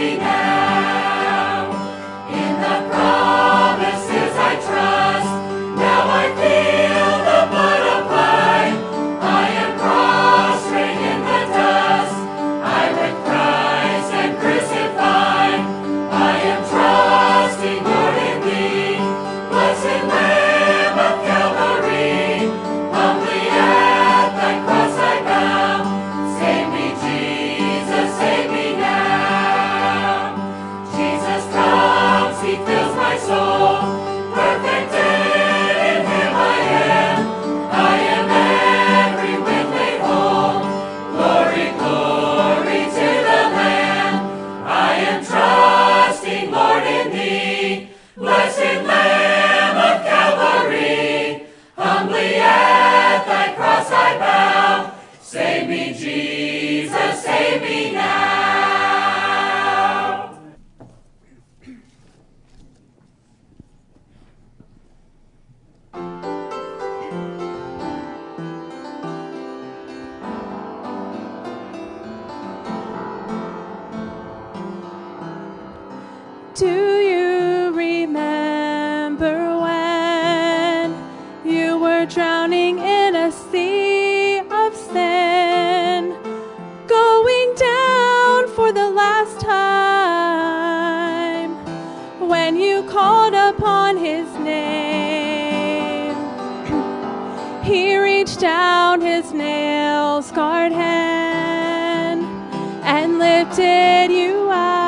Do you remember when you were drowning in a sea of sin, going down for the last time, when you called upon his name? He reached down his nail-scarred hand and lifted you out.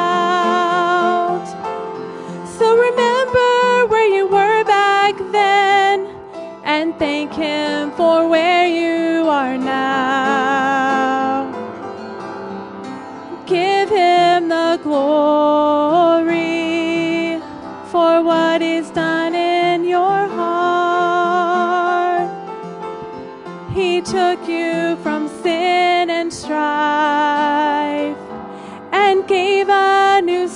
And thank him for where you are now. Give him the glory for what is done in your heart. He took you from sin and strife and gave a new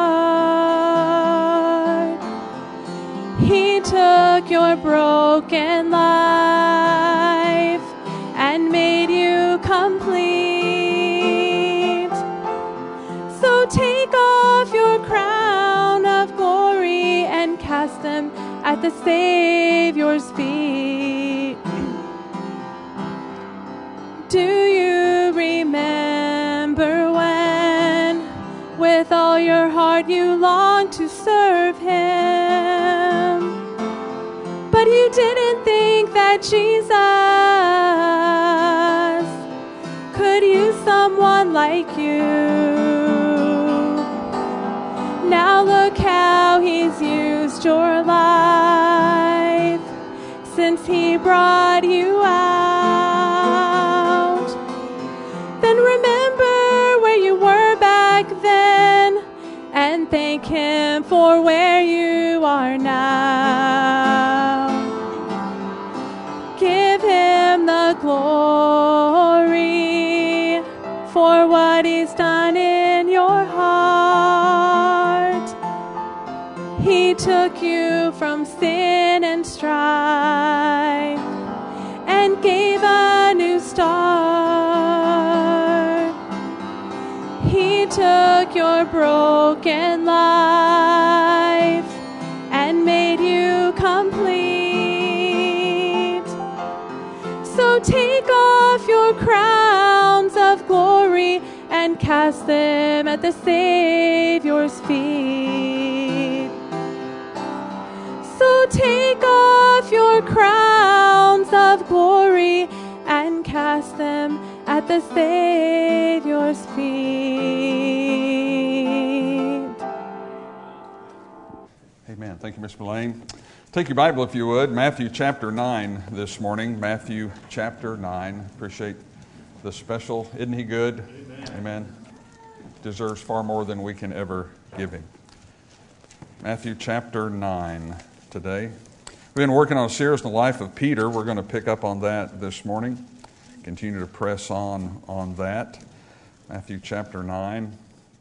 start. He took your broken life and made you complete. So take off your crown of glory and cast them at the Savior's feet. Do you remember when, with all your heart, you longed to serve him? But you didn't think that Jesus could use someone like you. Now look how he's used your life since he brought you out. Then remember where you were back then and thank him for where you are now. Give him the glory for what he's done in your heart. He took you from sin and strife and gave a new start. He took your broken life and made you complete. So take off your crowns of glory and cast them at the Savior's feet. So take off your crowns of glory and cast them at the Savior's feet. Amen. Thank you, Ms. Mullane. Take your Bible, if you would, Matthew chapter 9 this morning. Matthew chapter 9. Appreciate the special. Isn't he good? Amen. Amen. Deserves far more than we can ever give him. Matthew chapter 9 today. We've been working on a series on the life of Peter. We're going to pick up on that this morning. Continue to press on that. Matthew chapter 9.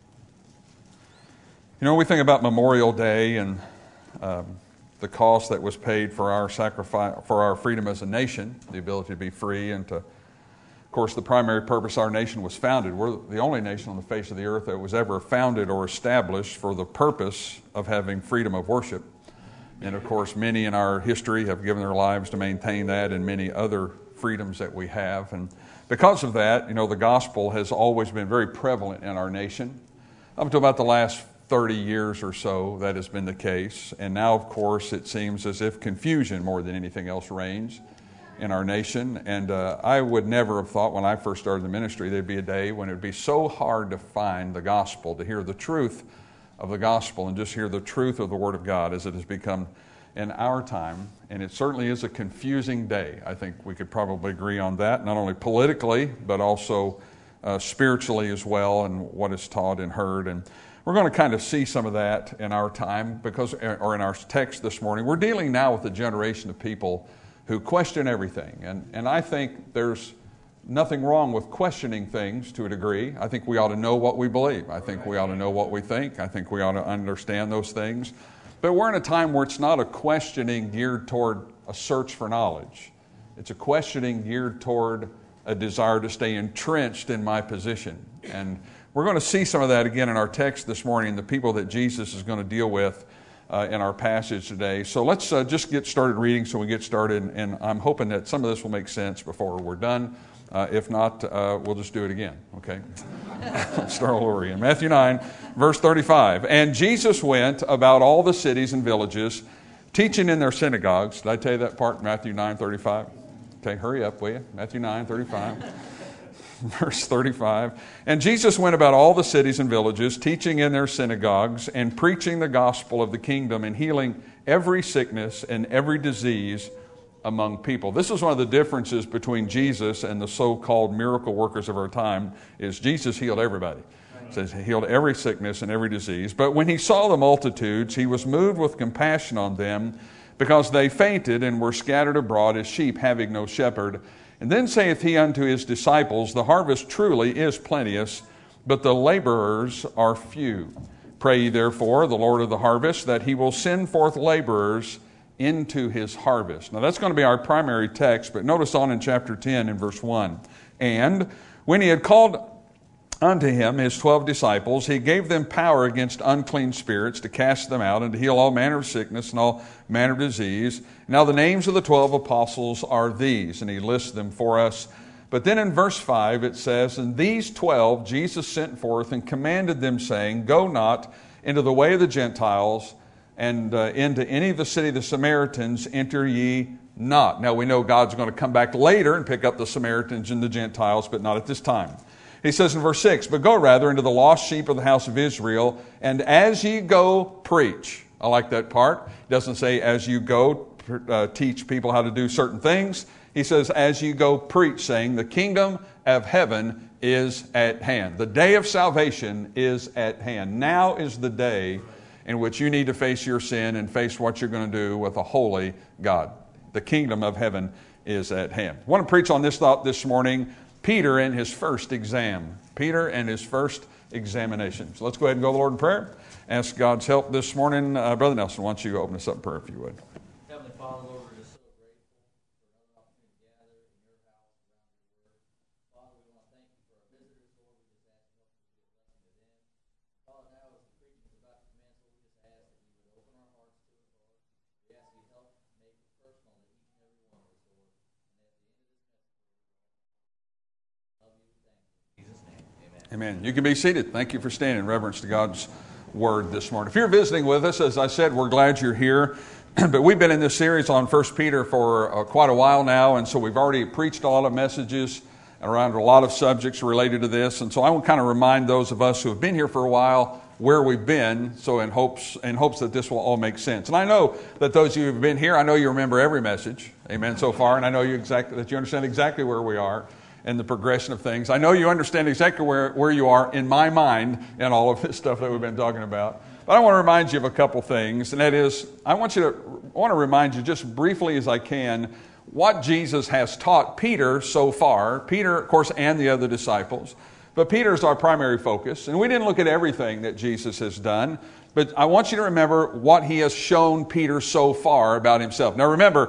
You know, we think about Memorial Day and the cost that was paid for our sacrifice, for our freedom as a nation, the ability to be free and to Of course, the primary purpose our nation was founded. We're the only nation on the face of the earth that was ever founded or established for the purpose of having freedom of worship. And of course, many in our history have given their lives to maintain that and many other freedoms that we have. And because of that, the gospel has always been very prevalent in our nation. Up until about the last 30 years or so, that has been the case. And now, of course, it seems as if confusion more than anything else reigns in our nation. And I would never have thought when I first started the ministry there'd be a day when it would be so hard to find the gospel, to hear the truth of the gospel and just hear the truth of the Word of God as it has become in our time. And it certainly is a confusing day. I think we could probably agree on that, not only politically, but also spiritually as well, and what is taught and heard. And we're going to kind of see some of that in our time, or in our text this morning. We're dealing now with a generation of people who question everything. And I think there's nothing wrong with questioning things to a degree. I think we ought to know what we believe. I think we ought to know what we think. I think we ought to understand those things. But we're in a time where it's not a questioning geared toward a search for knowledge. It's a questioning geared toward a desire to stay entrenched in my position. And we're going to see some of that again in our text this morning, the people that Jesus is going to deal with in our passage today. So let's just get started reading so we get started, and I'm hoping that some of this will make sense before we're done. If not, we'll just do it again, okay? Start all over again. Matthew 9, verse 35. And Jesus went about all the cities and villages, teaching in their synagogues. Did I tell you that part, Matthew 9, 35? Okay, hurry up, will you? Matthew 9, 35. Verse 35, and Jesus went about all the cities and villages, teaching in their synagogues and preaching the gospel of the kingdom and healing every sickness and every disease among people. This is one of the differences between Jesus and the so-called miracle workers of our time, is Jesus healed everybody. It says he healed every sickness and every disease. But when he saw the multitudes, he was moved with compassion on them, because they fainted and were scattered abroad as sheep having no shepherd. And then saith he unto his disciples, the harvest truly is plenteous, but the laborers are few. Pray ye therefore the Lord of the harvest, that he will send forth laborers into his harvest. Now that's going to be our primary text, but notice on in chapter 10 in verse 1. And when he had called unto him his 12 disciples, he gave them power against unclean spirits to cast them out and to heal all manner of sickness and all manner of disease. Now the names of the 12 apostles are these, and he lists them for us. But then in verse 5 it says, and these 12 Jesus sent forth and commanded them, saying, go not into the way of the Gentiles, and into any of the city of the Samaritans enter ye not. Now we know God's going to come back later and pick up the Samaritans and the Gentiles, but not at this time. He says in verse 6, but go rather into the lost sheep of the house of Israel, and as ye go, preach. I like that part. It doesn't say as you go, teach people how to do certain things. He says, as you go, preach, saying, the kingdom of heaven is at hand. The day of salvation is at hand. Now is the day in which you need to face your sin and face what you're going to do with a holy God. The kingdom of heaven is at hand. I want to preach on this thought this morning. Peter and his first exam. Peter and his first examination. So let's go ahead and go to the Lord in prayer. Ask God's help this morning. Brother Nelson, why don't you open us up in prayer if you would. Heavenly Father, Lord, we're just so grateful for another opportunity to gather in your house around your word. Father, we want to thank you for our visitors, Lord. We just ask you to be a blessing to them. Father, now as the preaching is about to commence, Lord, we just ask that you would open our hearts to it, Lord. We ask you to help make it personal to each and every one of us, Lord. And at the end of this message, love you, thank you. In Jesus' name, amen. Amen. You can be seated. Thank you for standing in reverence to God's word this morning. If you're visiting with us, as I said, we're glad you're here. But we've been in this series on 1 Peter for quite a while now, and so we've already preached a lot of messages around a lot of subjects related to this. And so I will kind of remind those of us who have been here for a while where we've been, so in hopes that this will all make sense. And I know that those of you who have been here, I know you remember every message, amen, so far, and I know that you understand exactly where we are and the progression of things. I know you understand exactly where you are in my mind in all of this stuff that we've been talking about. But I want to remind you of a couple things, and that is, I want to remind you just briefly as I can what Jesus has taught Peter so far. Peter, of course, and the other disciples. But Peter is our primary focus, and we didn't look at everything that Jesus has done, but I want you to remember what he has shown Peter so far about himself. Now remember,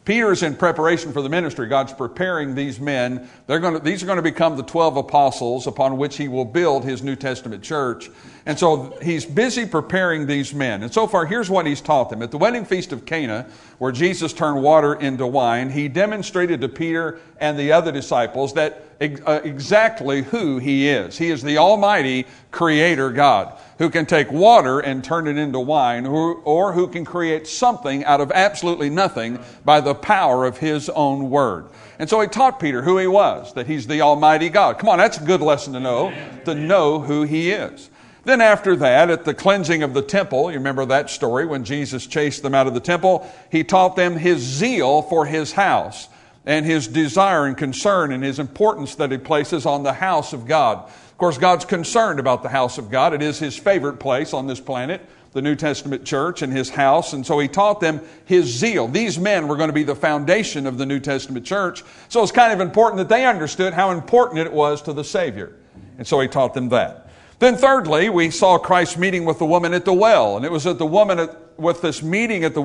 Peter's in preparation for the ministry. God's preparing these men. These are going to become the 12 apostles upon which he will build his New Testament church. And so he's busy preparing these men. And so far, here's what he's taught them. At the wedding feast of Cana, where Jesus turned water into wine, he demonstrated to Peter and the other disciples that exactly who he is. He is the Almighty Creator God, who can take water and turn it into wine, or who can create something out of absolutely nothing by the power of his own word. And so he taught Peter who he was, that he's the Almighty God. Come on, that's a good lesson to know who he is. Then after that, at the cleansing of the temple, you remember that story when Jesus chased them out of the temple, he taught them his zeal for his house and his desire and concern and his importance that he places on the house of God. Of course, God's concerned about the house of God. It is his favorite place on this planet, the New Testament church and his house. And so he taught them his zeal. These men were going to be the foundation of the New Testament church. So it's kind of important that they understood how important it was to the Savior. And so he taught them that. Then thirdly, we saw Christ meeting with the woman at the well. And it was at this meeting with the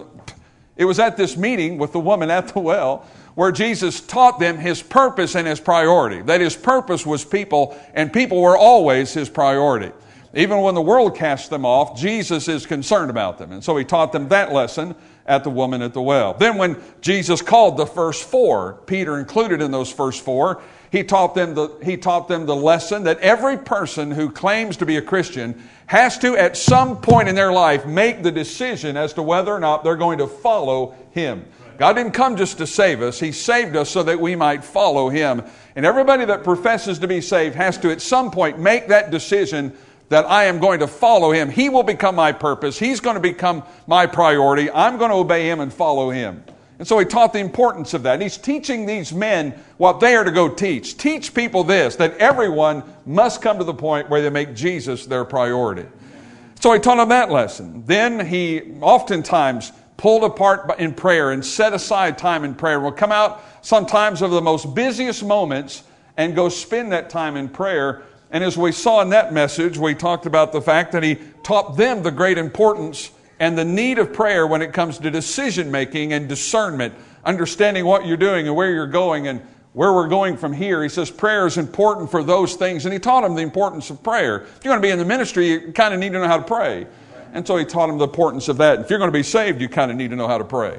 woman at the well where Jesus taught them his purpose and his priority. That his purpose was people, and people were always his priority. Even when the world casts them off, Jesus is concerned about them. And so he taught them that lesson at the woman at the well. Then when Jesus called the first four, Peter included in those first four, he taught them the lesson that every person who claims to be a Christian has to, at some point in their life, make the decision as to whether or not they're going to follow him. God didn't come just to save us. He saved us so that we might follow him. And everybody that professes to be saved has to, at some point, make that decision that I am going to follow him. He will become my purpose. He's going to become my priority. I'm going to obey him and follow him. And so he taught the importance of that. And he's teaching these men what they are to go teach. Teach people this, that everyone must come to the point where they make Jesus their priority. So he taught them that lesson. Then he oftentimes pulled apart in prayer and set aside time in prayer. We'll come out sometimes of the most busiest moments and go spend that time in prayer. And as we saw in that message, we talked about the fact that he taught them the great importance and the need of prayer when it comes to decision making and discernment, understanding what you're doing and where you're going and where we're going from here. He says prayer is important for those things, and he taught them the importance of prayer. If you're going to be in the ministry, you kind of need to know how to pray. And so he taught them the importance of that. If you're going to be saved, you kind of need to know how to pray.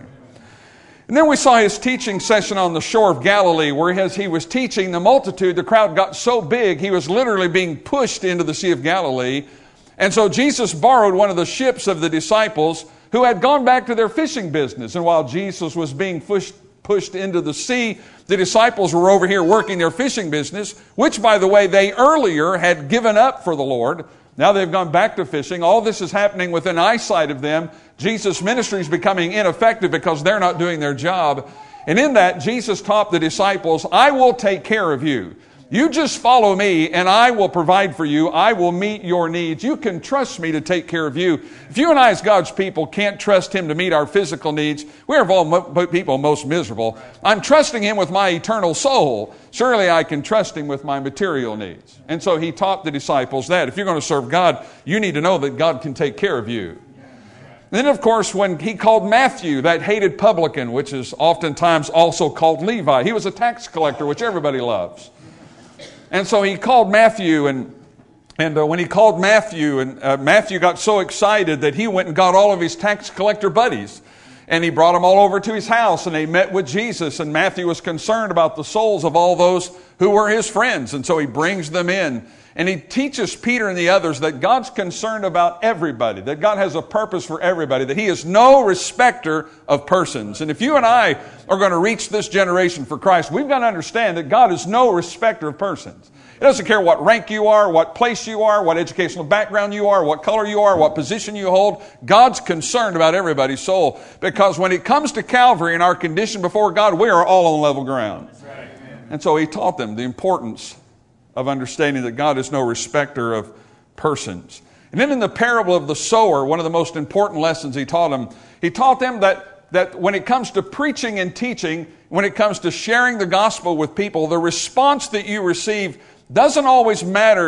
And then we saw his teaching session on the shore of Galilee, where as he was teaching the multitude, the crowd got so big, he was literally being pushed into the Sea of Galilee. And so Jesus borrowed one of the ships of the disciples who had gone back to their fishing business. And while Jesus was being pushed into the sea, the disciples were over here working their fishing business, which, by the way, they earlier had given up for the Lord. Now they've gone back to fishing. All this is happening within eyesight of them. Jesus' ministry is becoming ineffective because they're not doing their job. And in that, Jesus taught the disciples, I will take care of you. You just follow me and I will provide for you. I will meet your needs. You can trust me to take care of you. If you and I as God's people can't trust him to meet our physical needs, we're of all people most miserable. I'm trusting him with my eternal soul. Surely I can trust him with my material needs. And so he taught the disciples that. If you're going to serve God, you need to know that God can take care of you. Then, of course, when he called Matthew, that hated publican, which is oftentimes also called Levi, he was a tax collector, which everybody loves. And so he called Matthew, and when he called Matthew, Matthew got so excited that he went and got all of his tax collector buddies. And he brought them all over to his house, and they met with Jesus. And Matthew was concerned about the souls of all those who were his friends. And so he brings them in. And he teaches Peter and the others that God's concerned about everybody, that God has a purpose for everybody, that he is no respecter of persons. And if you and I are going to reach this generation for Christ, we've got to understand that God is no respecter of persons. It doesn't care what rank you are, what place you are, what educational background you are, what color you are, what position you hold. God's concerned about everybody's soul, because when it comes to Calvary and our condition before God, we are all on level ground. Right. And so he taught them the importance of understanding that God is no respecter of persons. And then in the parable of the sower, one of the most important lessons he taught them that when it comes to preaching and teaching, when it comes to sharing the gospel with people, the response that you receive doesn't always matter.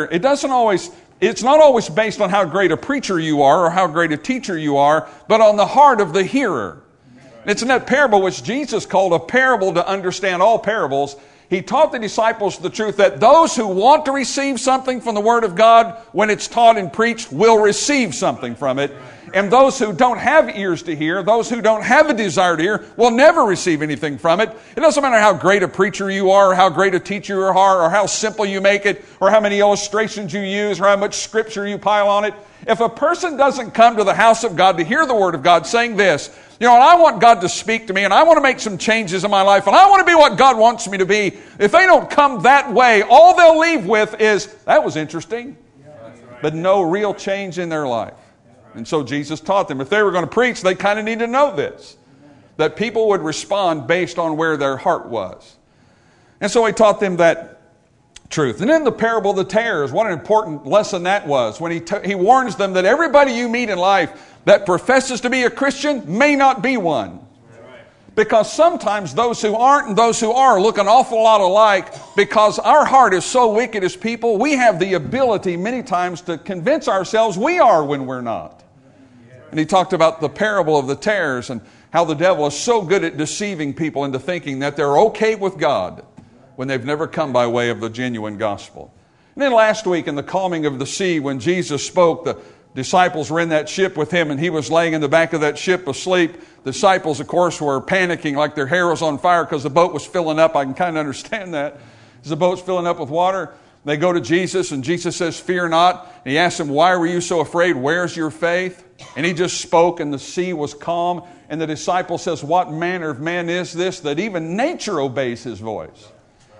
It's not always based on how great a preacher you are or how great a teacher you are, but on the heart of the hearer. It's in that parable which Jesus called a parable to understand all parables. He taught the disciples the truth that those who want to receive something from the Word of God when it's taught and preached will receive something from it. And those who don't have ears to hear, those who don't have a desire to hear, will never receive anything from it. It doesn't matter how great a preacher you are, or how great a teacher you are, or how simple you make it, or how many illustrations you use, or how much scripture you pile on it. If a person doesn't come to the house of God to hear the Word of God saying this, and I want God to speak to me, and I want to make some changes in my life, and I want to be what God wants me to be, if they don't come that way, all they'll leave with is, that was interesting, but no real change in their life. And so Jesus taught them, if they were going to preach, they kind of need to know this, that people would respond based on where their heart was. And so he taught them that truth. And then the parable of the tares, what an important lesson that was, when he warns them that everybody you meet in life that professes to be a Christian may not be one. Because sometimes those who aren't and those who are look an awful lot alike, because our heart is so wicked as people, we have the ability many times to convince ourselves we are when we're not. And he talked about the parable of the tares and how the devil is so good at deceiving people into thinking that they're okay with God when they've never come by way of the genuine gospel. And then last week in the calming of the sea, when Jesus spoke, the disciples were in that ship with him and he was laying in the back of that ship asleep. The disciples, of course, were panicking like their hair was on fire because the boat was filling up. I can kind of understand that. As the boat's filling up with water, they go to Jesus and Jesus says, "Fear not." And he asks them, "Why were you so afraid? Where's your faith?" And he just spoke and the sea was calm. And the disciple says, "What manner of man is this that even nature obeys his voice?"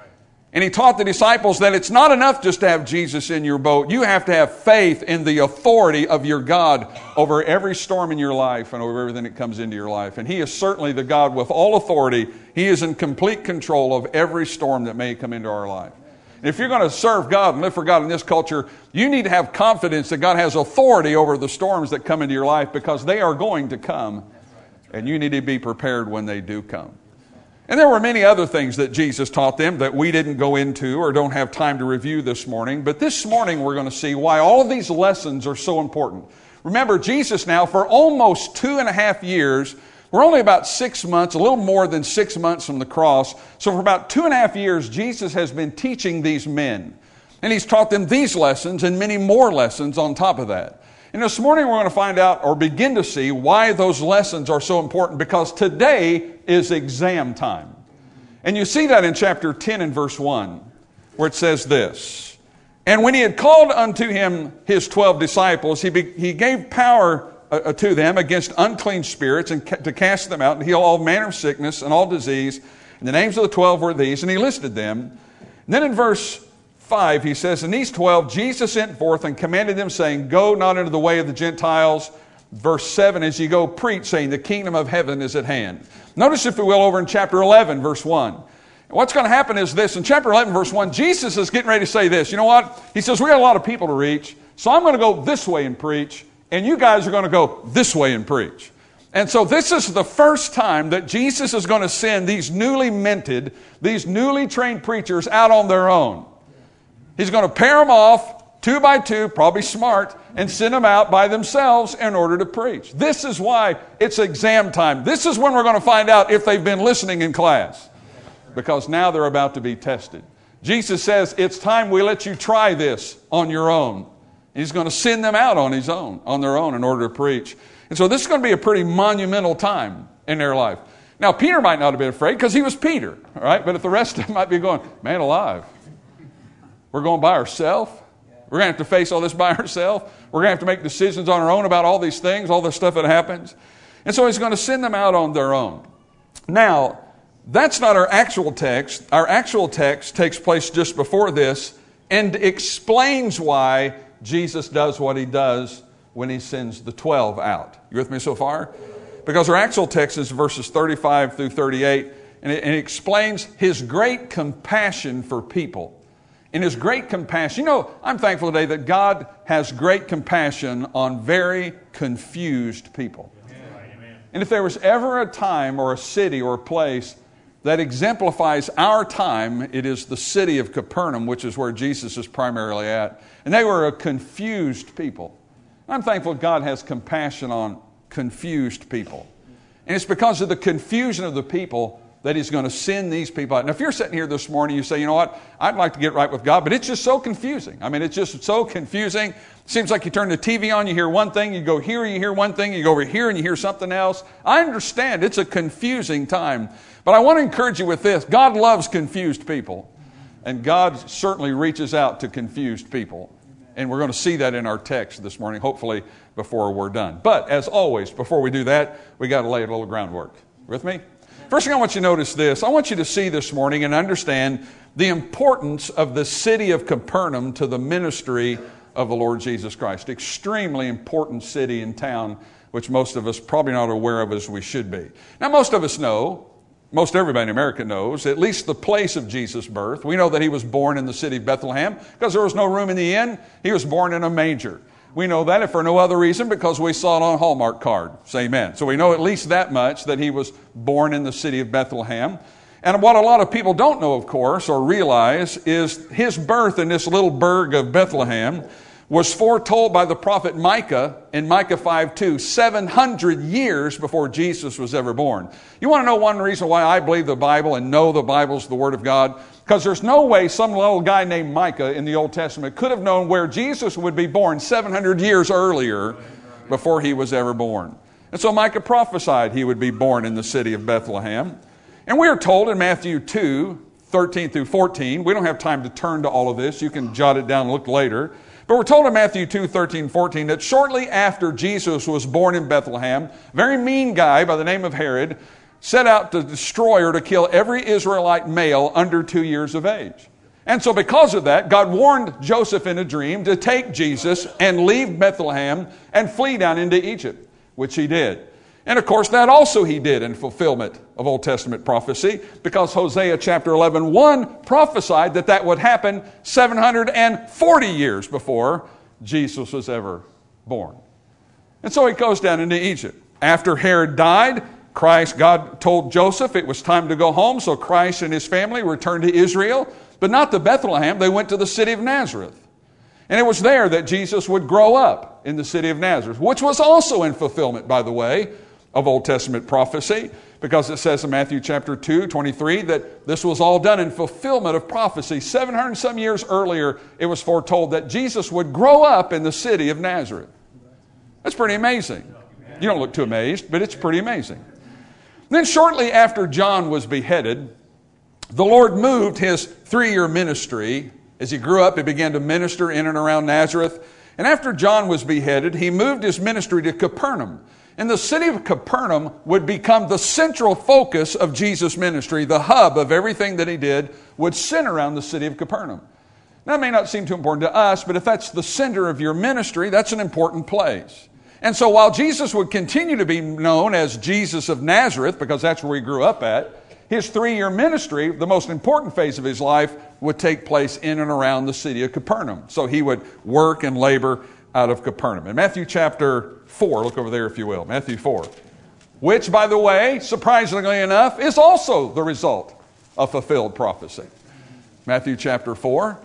And he taught the disciples that it's not enough just to have Jesus in your boat. You have to have faith in the authority of your God over every storm in your life and over everything that comes into your life. And he is certainly the God with all authority. He is in complete control of every storm that may come into our life. And if you're going to serve God and live for God in this culture, you need to have confidence that God has authority over the storms that come into your life, because they are going to come. And you need to be prepared when they do come. And there were many other things that Jesus taught them that we didn't go into or don't have time to review this morning. But this morning we're going to see why all of these lessons are so important. Remember, Jesus now, for almost 2.5 years, we're only about 6 months, a little more than 6 months from the cross. So for about 2.5 years, Jesus has been teaching these men. And he's taught them these lessons and many more lessons on top of that. And this morning we're going to find out, or begin to see, why those lessons are so important, because today is exam time. And you see that in chapter 10 and verse 1, where it says this: "And when he had called unto him his 12 disciples, he gave power to them against unclean spirits, and to cast them out and heal all manner of sickness and all disease. And the names of the 12 were these," and he listed them. And then in verse 5, he says, "And these 12 Jesus sent forth and commanded them, saying, Go not into the way of the Gentiles." Verse 7, "As ye go, preach, saying, The kingdom of heaven is at hand." Notice, if you will, over in chapter 11, verse 1. What's going to happen is this. In chapter 11, verse 1, Jesus is getting ready to say this. You know what? He says, we got a lot of people to reach, so I'm going to go this way and preach, and you guys are going to go this way and preach. And so this is the first time that Jesus is going to send these newly minted, these newly trained preachers out on their own. He's going to pair them off 2 by 2, probably smart, and send them out by themselves in order to preach. This is why it's exam time. This is when we're going to find out if they've been listening in class, because now they're about to be tested. Jesus says, it's time we let you try this on your own. He's going to send them out on their own in order to preach. And so this is going to be a pretty monumental time in their life. Now, Peter might not have been afraid because he was Peter, all right? But if the rest of them might be going, man alive, we're going by ourselves. We're going to have to face all this by ourselves. We're going to have to make decisions on our own about all these things, all this stuff that happens. And so he's going to send them out on their own. Now, that's not our actual text. Our actual text takes place just before this and explains why Jesus does what he does when he sends the 12 out. You with me so far? Because our actual text is verses 35 through 38, and it explains his great compassion for people. In his great compassion, I'm thankful today that God has great compassion on very confused people. Amen. And if there was ever a time or a city or a place that exemplifies our time, it is the city of Capernaum, which is where Jesus is primarily at. And they were a confused people. I'm thankful God has compassion on confused people. And it's because of the confusion of the people that he's going to send these people out. Now, if you're sitting here this morning, you say, you know what, I'd like to get right with God, but it's just so confusing. I mean, it's just so confusing. It seems like you turn the TV on, you hear one thing, you go here, you hear one thing, you go over here and you hear something else. I understand it's a confusing time, but I want to encourage you with this. God loves confused people, and God certainly reaches out to confused people. And we're going to see that in our text this morning, hopefully before we're done. But as always, before we do that, we got to lay a little groundwork. With me? First thing I want you to notice this. I want you to see this morning and understand the importance of the city of Capernaum to the ministry of the Lord Jesus Christ. Extremely important city and town, which most of us probably not aware of as we should be. Now, most of us know, most everybody in America knows, at least the place of Jesus' birth. We know that he was born in the city of Bethlehem because there was no room in the inn. He was born in a manger. We know that if for no other reason because we saw it on a Hallmark card. Say amen. So we know at least that much, that he was born in the city of Bethlehem. And what a lot of people don't know, of course, or realize, is his birth in this little burg of Bethlehem was foretold by the prophet Micah in Micah 5:2, 700 years before Jesus was ever born. You want to know one reason why I believe the Bible and know the Bible's the Word of God? Because there's no way some little guy named Micah in the Old Testament could have known where Jesus would be born 700 years earlier before he was ever born. And so Micah prophesied he would be born in the city of Bethlehem. And we are told in Matthew 2, 13 through 14, we don't have time to turn to all of this. You can jot it down and look later. But we're told in Matthew 2, 13, 14 that shortly after Jesus was born in Bethlehem, a very mean guy by the name of Herod set out to destroy or to kill every Israelite male under 2 years of age. And so because of that, God warned Joseph in a dream to take Jesus and leave Bethlehem and flee down into Egypt, which he did. And of course, that also he did in fulfillment of Old Testament prophecy, because Hosea chapter 11:1 prophesied that that would happen 740 years before Jesus was ever born. And so he goes down into Egypt. After Herod died, God told Joseph it was time to go home, so Christ and his family returned to Israel, but not to Bethlehem. They went to the city of Nazareth. And it was there that Jesus would grow up, in the city of Nazareth, which was also in fulfillment, by the way, of Old Testament prophecy, because it says in Matthew chapter 2, 23, that this was all done in fulfillment of prophecy. 700 and some years earlier, it was foretold that Jesus would grow up in the city of Nazareth. That's pretty amazing. You don't look too amazed, but it's pretty amazing. Then shortly after John was beheaded, the Lord moved his 3-year ministry. As he grew up, he began to minister in and around Nazareth. And after John was beheaded, he moved his ministry to Capernaum. And the city of Capernaum would become the central focus of Jesus' ministry. The hub of everything that he did would center around the city of Capernaum. Now, it may not seem too important to us, but if that's the center of your ministry, that's an important place. And so while Jesus would continue to be known as Jesus of Nazareth, because that's where he grew up at, his 3-year ministry, the most important phase of his life, would take place in and around the city of Capernaum. So he would work and labor out of Capernaum. In Matthew chapter 4, look over there if you will, Matthew 4, which, by the way, surprisingly enough, is also the result of fulfilled prophecy. Matthew chapter 4.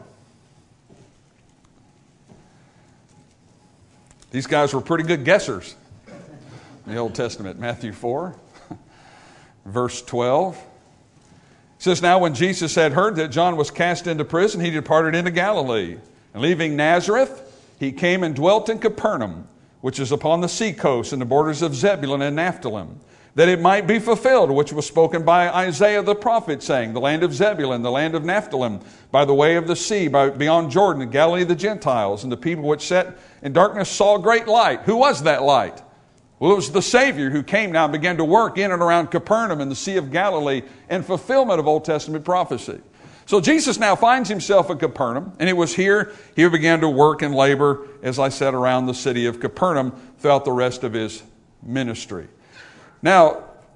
These guys were pretty good guessers in the Old Testament. Matthew 4, verse 12. It says, "Now when Jesus had heard that John was cast into prison, he departed into Galilee. And leaving Nazareth, he came and dwelt in Capernaum, which is upon the sea coast in the borders of Zebulun and Naphtali, that it might be fulfilled, which was spoken by Isaiah the prophet, saying, the land of Zebulun, the land of Naphtali, by the way of the sea, beyond Jordan, Galilee of the Gentiles, and the people which sat in darkness saw a great light." Who was that light? Well, it was the Savior who came now and began to work in and around Capernaum in the Sea of Galilee in fulfillment of Old Testament prophecy. So Jesus now finds himself in Capernaum, and it was here he began to work and labor, as I said, around the city of Capernaum throughout the rest of his ministry. Now,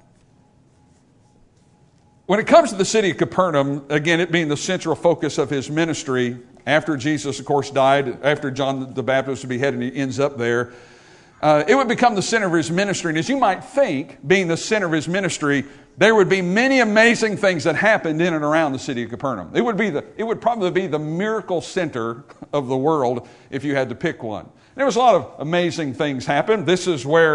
when it comes to the city of Capernaum, again, it being the central focus of his ministry, after Jesus, of course, died, after John the Baptist was beheaded, he ends up there, it would become the center of his ministry. And as you might think, being the center of his ministry, there would be many amazing things that happened in and around the city of Capernaum. It would probably be the miracle center of the world if you had to pick one. There was a lot of amazing things happen. This is where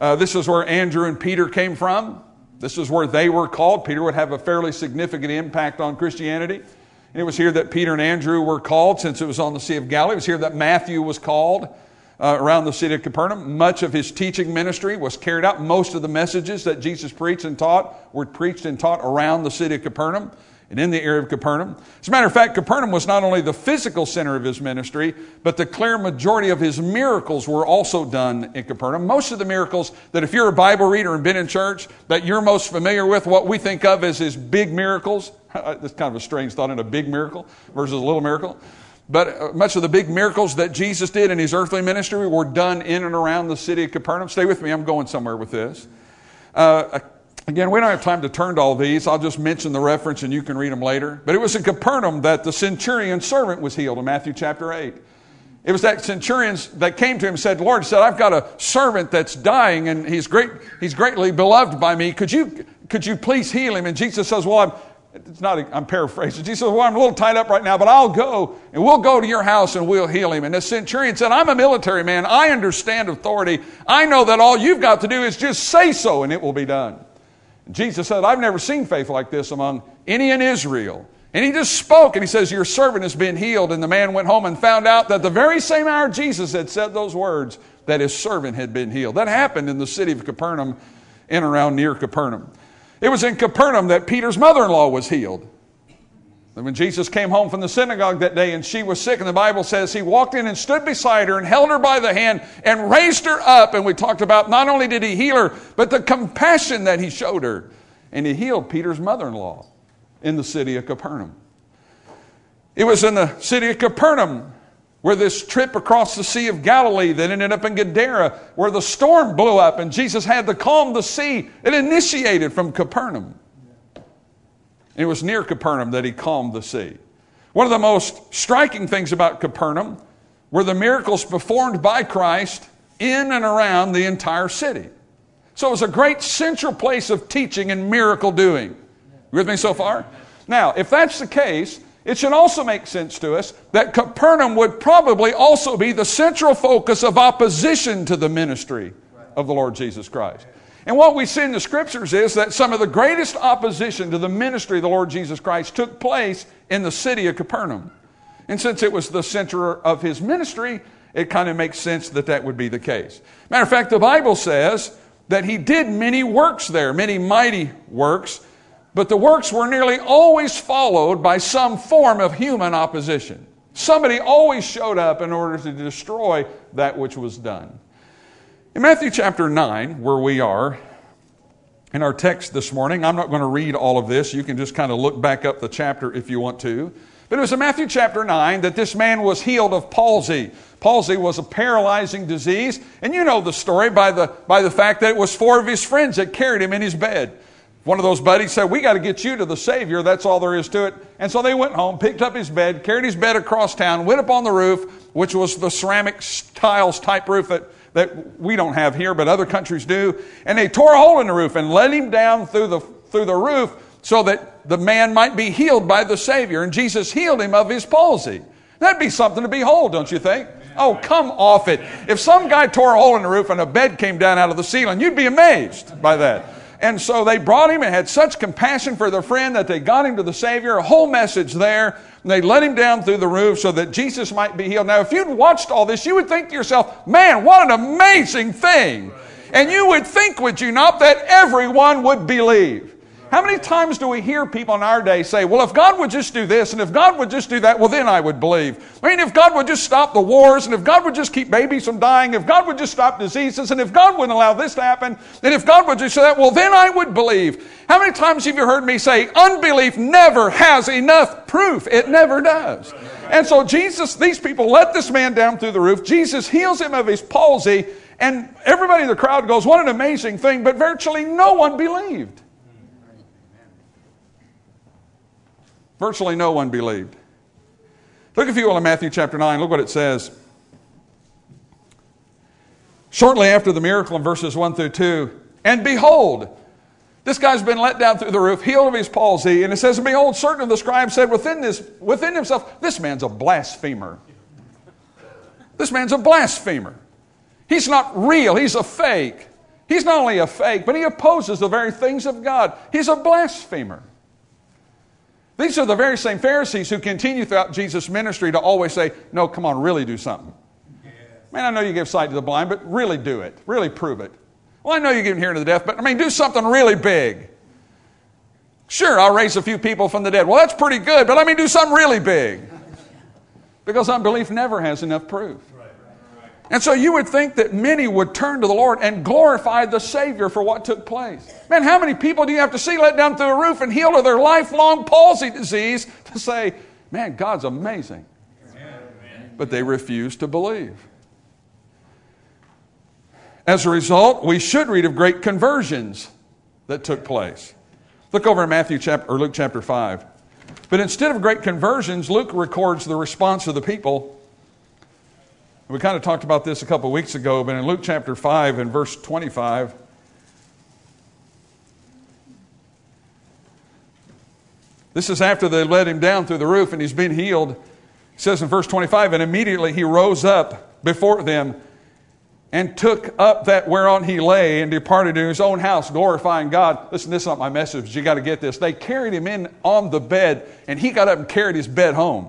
This is where Andrew and Peter came from. This is where they were called. Peter would have a fairly significant impact on Christianity. And it was here that Peter and Andrew were called, since it was on the Sea of Galilee. It was here that Matthew was called around the city of Capernaum. Much of his teaching ministry was carried out. Most of the messages that Jesus preached and taught were preached and taught around the city of Capernaum and in the area of Capernaum. As a matter of fact, Capernaum was not only the physical center of his ministry, but the clear majority of his miracles were also done in Capernaum. Most of the miracles that, if you're a Bible reader and been in church, that you're most familiar with, what we think of as his big miracles. That's kind of a strange thought, in a big miracle versus a little miracle. But much of the big miracles that Jesus did in his earthly ministry were done in and around the city of Capernaum. Stay with me, I'm going somewhere with this. Again, we don't have time to turn to all these. I'll just mention the reference and you can read them later. But it was in Capernaum that the centurion's servant was healed in Matthew chapter 8. It was that centurion that came to him and said, Lord, said, I've got a servant that's dying and he's greatly beloved by me. Could you please heal him? And Jesus says, well, I'm paraphrasing. Jesus says, well, I'm a little tied up right now, but I'll go and we'll go to your house and we'll heal him. And the centurion said, I'm a military man. I understand authority. I know that all you've got to do is just say so and it will be done. And Jesus said, I've never seen faith like this among any in Israel. And he just spoke and he says, your servant has been healed. And the man went home and found out that the very same hour Jesus had said those words, that his servant had been healed. That happened in the city of Capernaum, in around near Capernaum. It was in Capernaum that Peter's mother-in-law was healed. And when Jesus came home from the synagogue that day and she was sick, and the Bible says he walked in and stood beside her and held her by the hand and raised her up. And we talked about not only did he heal her, but the compassion that he showed her. And he healed Peter's mother-in-law in the city of Capernaum. It was in the city of Capernaum where this trip across the Sea of Galilee that ended up in Gadara, where the storm blew up and Jesus had to calm the sea. It initiated from Capernaum. It was near Capernaum that he calmed the sea. One of the most striking things about Capernaum were the miracles performed by Christ in and around the entire city. So it was a great central place of teaching and miracle doing. You with me so far? Now, if that's the case, it should also make sense to us that Capernaum would probably also be the central focus of opposition to the ministry of the Lord Jesus Christ. And what we see in the Scriptures is that some of the greatest opposition to the ministry of the Lord Jesus Christ took place in the city of Capernaum. And since it was the center of his ministry, it kind of makes sense that that would be the case. Matter of fact, the Bible says that he did many works there, many mighty works, but the works were nearly always followed by some form of human opposition. Somebody always showed up in order to destroy that which was done. In Matthew chapter 9, where we are, in our text this morning, I'm not going to read all of this. You can just kind of look back up the chapter if you want to. But it was in Matthew chapter 9 that this man was healed of palsy. Palsy was a paralyzing disease. And you know the story by the fact that it was 4 of his friends that carried him in his bed. One of those buddies said, we got to get you to the Savior. That's all there is to it. And so they went home, picked up his bed, carried his bed across town, went up on the roof, which was the ceramic tiles type roof that we don't have here, but other countries do. And they tore a hole in the roof and let him down through the roof so that the man might be healed by the Savior. And Jesus healed him of his palsy. That'd be something to behold, don't you think? Oh, come off it. If some guy tore a hole in the roof and a bed came down out of the ceiling, you'd be amazed by that. And so they brought him and had such compassion for their friend that they got him to the Savior, a whole message there. And they let him down through the roof so that Jesus might be healed. Now, if you'd watched all this, you would think to yourself, man, what an amazing thing. And you would think, would you not, that everyone would believe. How many times do we hear people in our day say, well, if God would just do this, and if God would just do that, well, then I would believe. I mean, if God would just stop the wars, and if God would just keep babies from dying, if God would just stop diseases, and if God wouldn't allow this to happen, and if God would just do that, well, then I would believe. How many times have you heard me say, unbelief never has enough proof? It never does. And so these people let this man down through the roof. Jesus heals him of his palsy, and everybody in the crowd goes, what an amazing thing, but virtually no one believed. Virtually no one believed. Look, if you will, in Matthew chapter 9. Look what it says. Shortly after the miracle in verses 1 through 2, and behold, this guy's been let down through the roof, healed of his palsy, and it says, and behold, certain of the scribes said within himself, this man's a blasphemer. This man's a blasphemer. He's not real. He's a fake. He's not only a fake, but he opposes the very things of God. He's a blasphemer. These are the very same Pharisees who continue throughout Jesus' ministry to always say, no, come on, really do something. Yes. Man, I know you give sight to the blind, but really do it. Really prove it. Well, I know you give hearing to the deaf, but do something really big. Sure, I'll raise a few people from the dead. Well, that's pretty good, but do something really big. Because unbelief never has enough proof. And so you would think that many would turn to the Lord and glorify the Savior for what took place. Man, how many people do you have to see let down through a roof and healed of their lifelong palsy disease to say, man, God's amazing. Amen. But they refuse to believe. As a result, we should read of great conversions that took place. Look over in Luke chapter 5. But instead of great conversions, Luke records the response of the people. We kind of talked about this a couple of weeks ago, but in Luke chapter 5 and verse 25, this is after they let him down through the roof and he's been healed. It says in verse 25, and immediately he rose up before them and took up that whereon he lay and departed to his own house, glorifying God. Listen, this is not my message. You got to get this. They carried him in on the bed, and he got up and carried his bed home.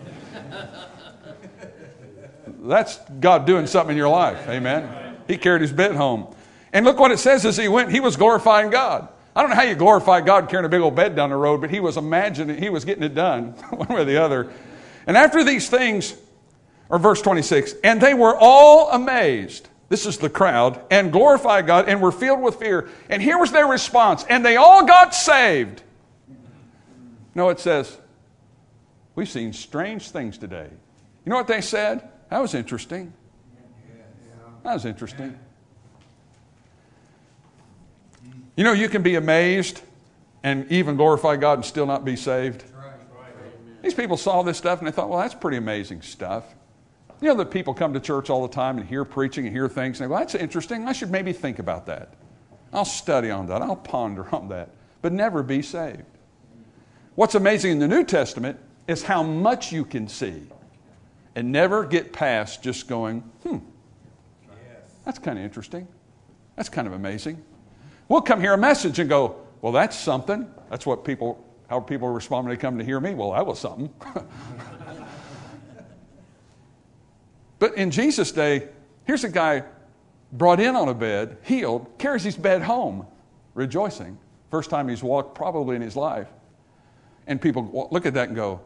That's God doing something in your life. Amen. He carried his bed home. And look what it says as he went. He was glorifying God. I don't know how you glorify God carrying a big old bed down the road, but he was imagining, he was getting it done one way or the other. And after these things, or verse 26, and they were all amazed. This is the crowd, and glorified God, and were filled with fear. And here was their response. And they all got saved. No, it says, we've seen strange things today. You know what they said? That was interesting. That was interesting. You know, you can be amazed and even glorify God and still not be saved. These people saw this stuff and they thought, well, that's pretty amazing stuff. You know that people come to church all the time and hear preaching and hear things and they go, that's interesting. I should maybe think about that. I'll study on that. I'll ponder on that. But never be saved. What's amazing in the New Testament is how much you can see and never get past just going, that's kind of interesting. That's kind of amazing. We'll come hear a message and go, well, that's something. That's how people respond when they come to hear me. Well, that was something. But in Jesus' day, here's a guy brought in on a bed, healed, carries his bed home, rejoicing. First time he's walked probably in his life. And people look at that and go,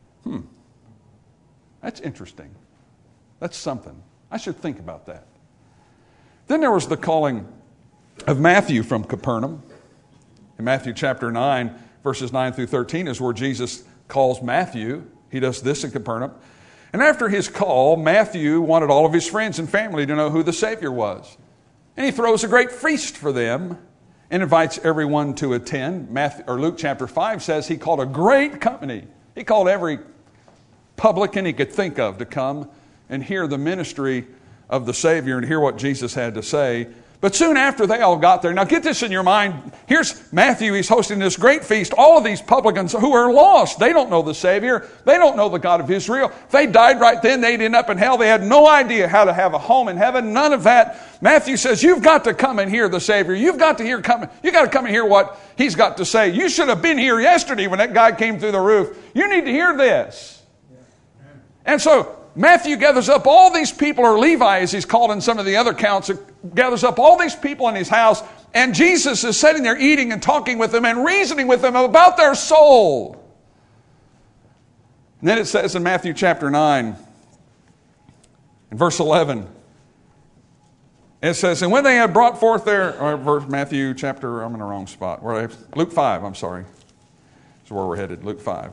that's interesting. That's something. I should think about that. Then there was the calling of Matthew from Capernaum. In Matthew chapter 9, verses 9 through 13 is where Jesus calls Matthew. He does this in Capernaum. And after his call, Matthew wanted all of his friends and family to know who the Savior was. And he throws a great feast for them and invites everyone to attend. Luke chapter 5 says he called a great company. He called every publican he could think of to come and hear the ministry of the Savior and hear what Jesus had to say. But soon after they all got there, now get this in your mind. Here's Matthew, he's hosting this great feast. All of these publicans who are lost, they don't know the Savior. They don't know the God of Israel. They died right then. They'd end up in hell. They had no idea how to have a home in heaven. None of that. Matthew says, you've got to come and hear the Savior. You've got to come and hear what he's got to say. You should have been here yesterday when that guy came through the roof. You need to hear this. And so Matthew gathers up all these people, or Levi as he's called in some of the other accounts, gathers up all these people in his house, and Jesus is sitting there eating and talking with them and reasoning with them about their soul. And then it says in Matthew chapter 9, in verse 11, it says, and when they had brought forth Matthew chapter, I'm in the wrong spot. Luke 5, I'm sorry. This is where we're headed, Luke 5.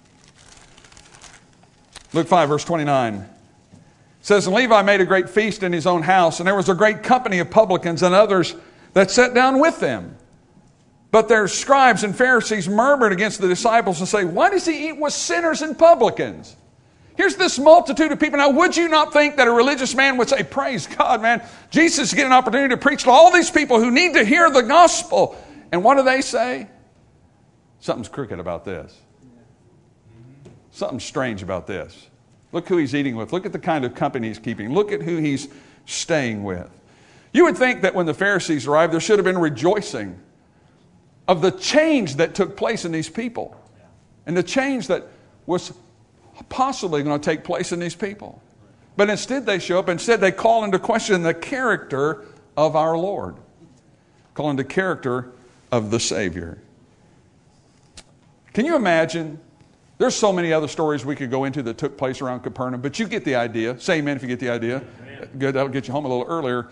Luke 5, verse 29 says, and Levi made a great feast in his own house, and there was a great company of publicans and others that sat down with them. But their scribes and Pharisees murmured against the disciples and say, why does he eat with sinners and publicans? Here's this multitude of people. Now, would you not think that a religious man would say, praise God, man, Jesus is getting an opportunity to preach to all these people who need to hear the gospel. And what do they say? Something's crooked about this. Something strange about this. Look who he's eating with. Look at the kind of company he's keeping. Look at who he's staying with. You would think that when the Pharisees arrived, there should have been rejoicing of the change that took place in these people and the change that was possibly going to take place in these people. But instead they show up, instead they call into question the character of our Lord, call into character of the Savior. Can you imagine? There's so many other stories we could go into that took place around Capernaum, but you get the idea. Say amen if you get the idea. Amen. Good, that'll get you home a little earlier.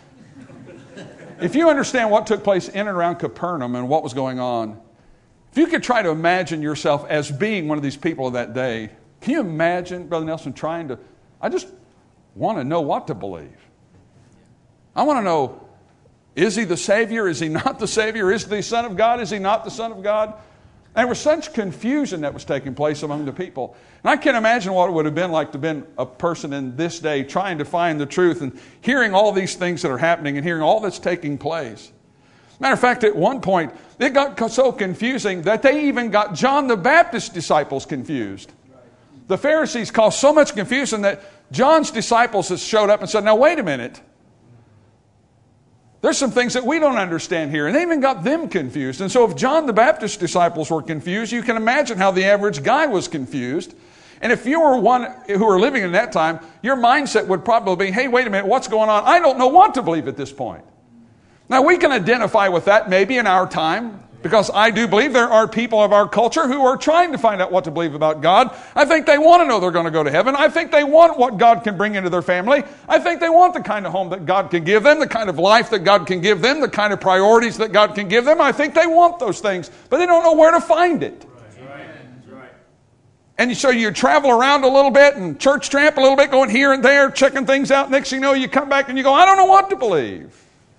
If you understand what took place in and around Capernaum and what was going on, if you could try to imagine yourself as being one of these people of that day, can you imagine, Brother Nelson, I just want to know what to believe. I want to know, is he the Savior? Is he not the Savior? Is he the Son of God? Is he not the Son of God? And there was such confusion that was taking place among the people. And I can't imagine what it would have been like to have been a person in this day trying to find the truth and hearing all these things that are happening and hearing all that's taking place. Matter of fact, at one point, it got so confusing that they even got John the Baptist's disciples confused. The Pharisees caused so much confusion that John's disciples has showed up and said, now wait a minute. There's some things that we don't understand here. And they even got them confused. And so if John the Baptist's disciples were confused, you can imagine how the average guy was confused. And if you were one who were living in that time, your mindset would probably be, hey, wait a minute, what's going on? I don't know what to believe at this point. Now, we can identify with that maybe in our time, because I do believe there are people of our culture who are trying to find out what to believe about God. I think they want to know they're going to go to heaven. I think they want what God can bring into their family. I think they want the kind of home that God can give them, the kind of life that God can give them, the kind of priorities that God can give them. I think they want those things, but they don't know where to find it. Right. And so you travel around a little bit and church tramp a little bit, going here and there, checking things out. Next thing you know, you come back and you go, I don't know what to believe.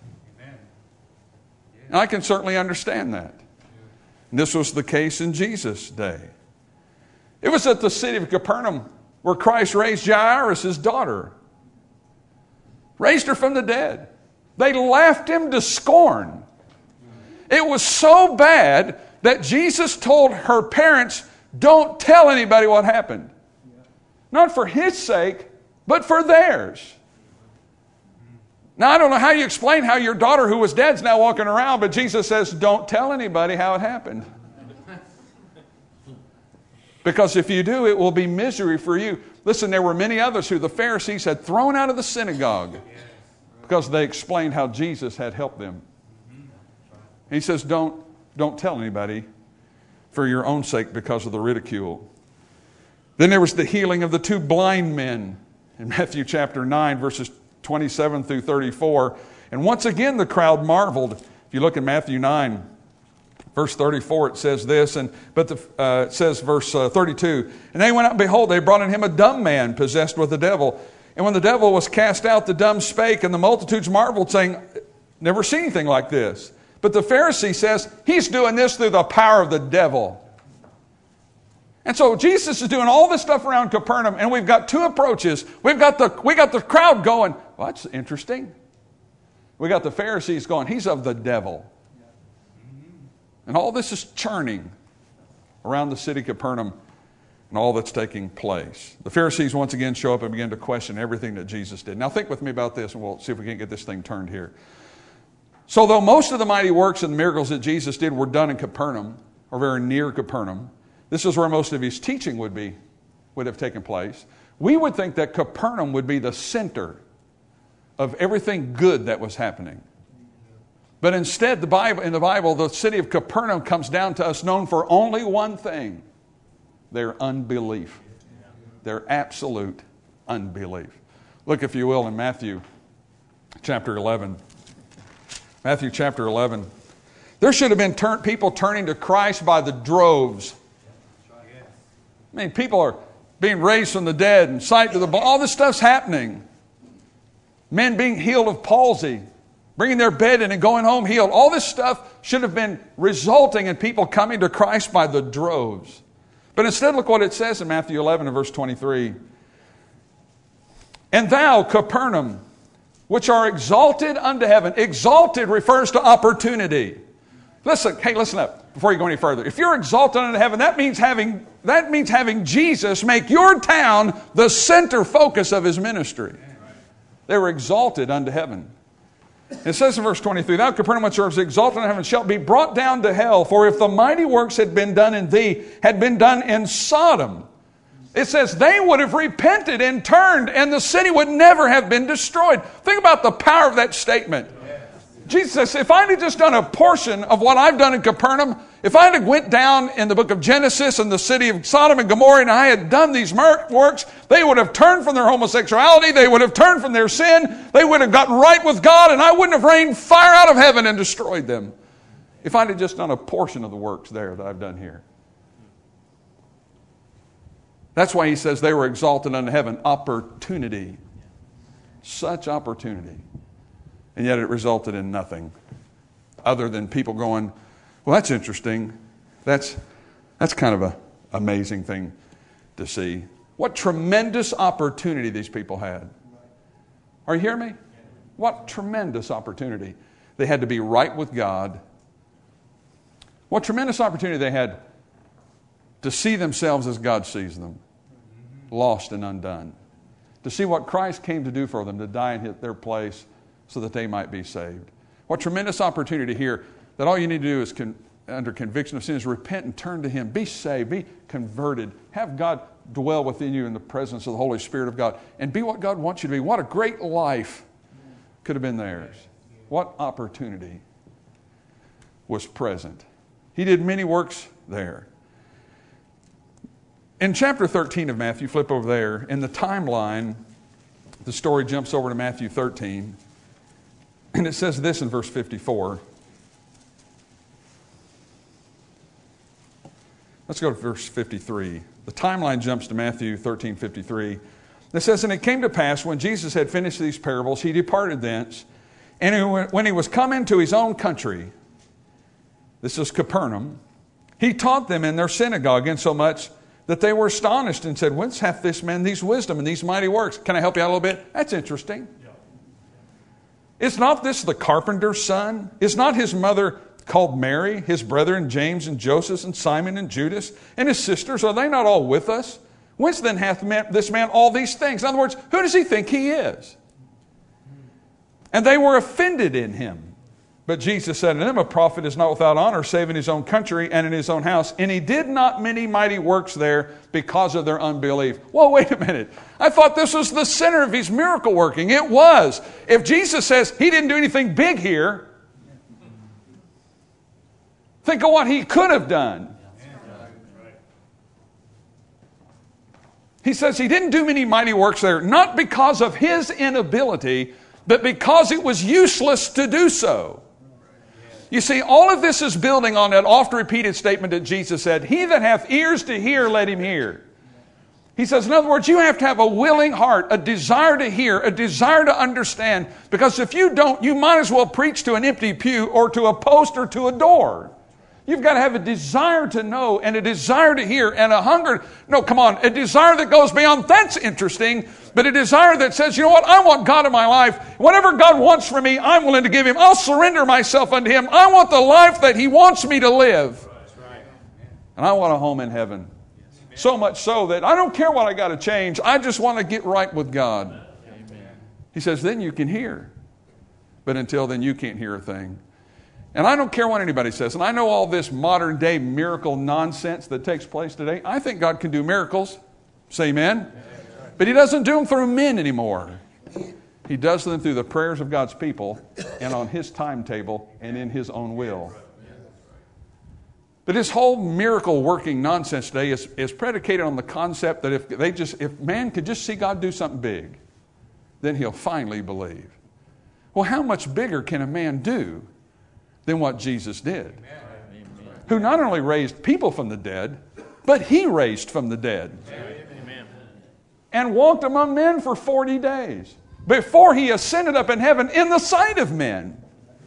And I can certainly understand that. And this was the case in Jesus' day. It was at the city of Capernaum where Christ raised Jairus' daughter. Raised her from the dead. They laughed him to scorn. It was so bad that Jesus told her parents, don't tell anybody what happened. Not for his sake, but for theirs. Now, I don't know how you explain how your daughter who was dead is now walking around, but Jesus says, don't tell anybody how it happened. Because if you do, it will be misery for you. Listen, there were many others who the Pharisees had thrown out of the synagogue because they explained how Jesus had helped them. He says, don't tell anybody for your own sake because of the ridicule. Then there was the healing of the two blind men in Matthew chapter 9, verses 27 through 34. And once again, the crowd marveled. If you look at Matthew 9, verse 34, it says this, it says verse 32, and they went out, and behold, they brought in him a dumb man possessed with the devil. And when the devil was cast out, the dumb spake, and the multitudes marveled, saying, never seen anything like this. But the Pharisee says, he's doing this through the power of the devil. And so Jesus is doing all this stuff around Capernaum, and we've got two approaches. We got the crowd going, well, that's interesting. We got the Pharisees going, he's of the devil. And all this is churning around the city of Capernaum and all that's taking place. The Pharisees once again show up and begin to question everything that Jesus did. Now think with me about this, and we'll see if we can get this thing turned here. So though most of the mighty works and miracles that Jesus did were done in Capernaum, or very near Capernaum, this is where most of his teaching would have taken place. We would think that Capernaum would be the center of everything good that was happening. But instead, in the Bible, the city of Capernaum comes down to us known for only one thing: their unbelief. Their absolute unbelief. Look, if you will, in Matthew chapter 11. Matthew chapter 11. There should have been people turning to Christ by the droves. I mean, people are being raised from the dead and sight to the blind. All this stuff's happening. Men being healed of palsy, bringing their bed in and going home healed. All this stuff should have been resulting in people coming to Christ by the droves. But instead, look what it says in Matthew 11 and verse 23. And thou, Capernaum, which are exalted unto heaven. Exalted refers to opportunity. Listen up before you go any further. If you're exalted unto heaven, that means having Jesus make your town the center focus of his ministry. They were exalted unto heaven. It says in verse 23, Thou, Capernaum, which art exalted in heaven, shalt be brought down to hell. For if the mighty works had been done in thee, had been done in Sodom, it says they would have repented and turned, and the city would never have been destroyed. Think about the power of that statement. Jesus says, if I had just done a portion of what I've done in Capernaum, if I had went down in the book of Genesis in the city of Sodom and Gomorrah and I had done these works, they would have turned from their homosexuality, they would have turned from their sin, they would have gotten right with God, and I wouldn't have rained fire out of heaven and destroyed them. If I had just done a portion of the works there that I've done here. That's why he says they were exalted unto heaven. Opportunity. Such opportunity. And yet it resulted in nothing other than people going, well, that's interesting. That's kind of an amazing thing to see. What tremendous opportunity these people had. Are you hearing me? What tremendous opportunity. They had to be right with God. What tremendous opportunity they had to see themselves as God sees them. Lost and undone. To see what Christ came to do for them, to die in their place, so that they might be saved. What tremendous opportunity to hear that all you need to do is, under conviction of sin, is repent and turn to Him. Be saved. Be converted. Have God dwell within you in the presence of the Holy Spirit of God. And be what God wants you to be. What a great life could have been theirs. What opportunity was present. He did many works there. In chapter 13 of Matthew, flip over there, in the timeline, the story jumps over to Matthew 13. And it says this in verse 54. Let's go to verse 53. The timeline jumps to Matthew 13:53. It says, And it came to pass, when Jesus had finished these parables, he departed thence. And when he was come into his own country, this is Capernaum, he taught them in their synagogue, insomuch that they were astonished and said, Whence hath this man these wisdom and these mighty works? Can I help you out a little bit? That's interesting. Is not this the carpenter's son? Is not his mother called Mary, his brethren James and Joseph and Simon and Judas, and his sisters? Are they not all with us? Whence then hath this man all these things? In other words, who does he think he is? And they were offended in him. But Jesus said unto them, A prophet is not without honor, save in his own country and in his own house. And he did not many mighty works there because of their unbelief. Well, wait a minute. I thought this was the center of his miracle working. It was. If Jesus says he didn't do anything big here, think of what he could have done. He says he didn't do many mighty works there, not because of his inability, but because it was useless to do so. You see, all of this is building on that oft-repeated statement that Jesus said, He that hath ears to hear, let him hear. He says, in other words, you have to have a willing heart, a desire to hear, a desire to understand, because if you don't, you might as well preach to an empty pew or to a post or to a door. You've got to have a desire to know and a desire to hear and a hunger. No, come on. A desire that goes beyond, that's interesting. But a desire that says, you know what? I want God in my life. Whatever God wants from me, I'm willing to give Him. I'll surrender myself unto Him. I want the life that He wants me to live. And I want a home in heaven. So much so that I don't care what I got to change. I just want to get right with God. He says, then you can hear. But until then, you can't hear a thing. And I don't care what anybody says. And I know all this modern day miracle nonsense that takes place today. I think God can do miracles. Say amen. But He doesn't do them through men anymore. He does them through the prayers of God's people and on His timetable and in His own will. But this whole miracle working nonsense today is predicated on the concept that if man could just see God do something big, then he'll finally believe. Well, how much bigger can a man do than what Jesus did? Amen. Who not only raised people from the dead, but He raised from the dead. Amen. And walked among men for 40 days before He ascended up in heaven in the sight of men.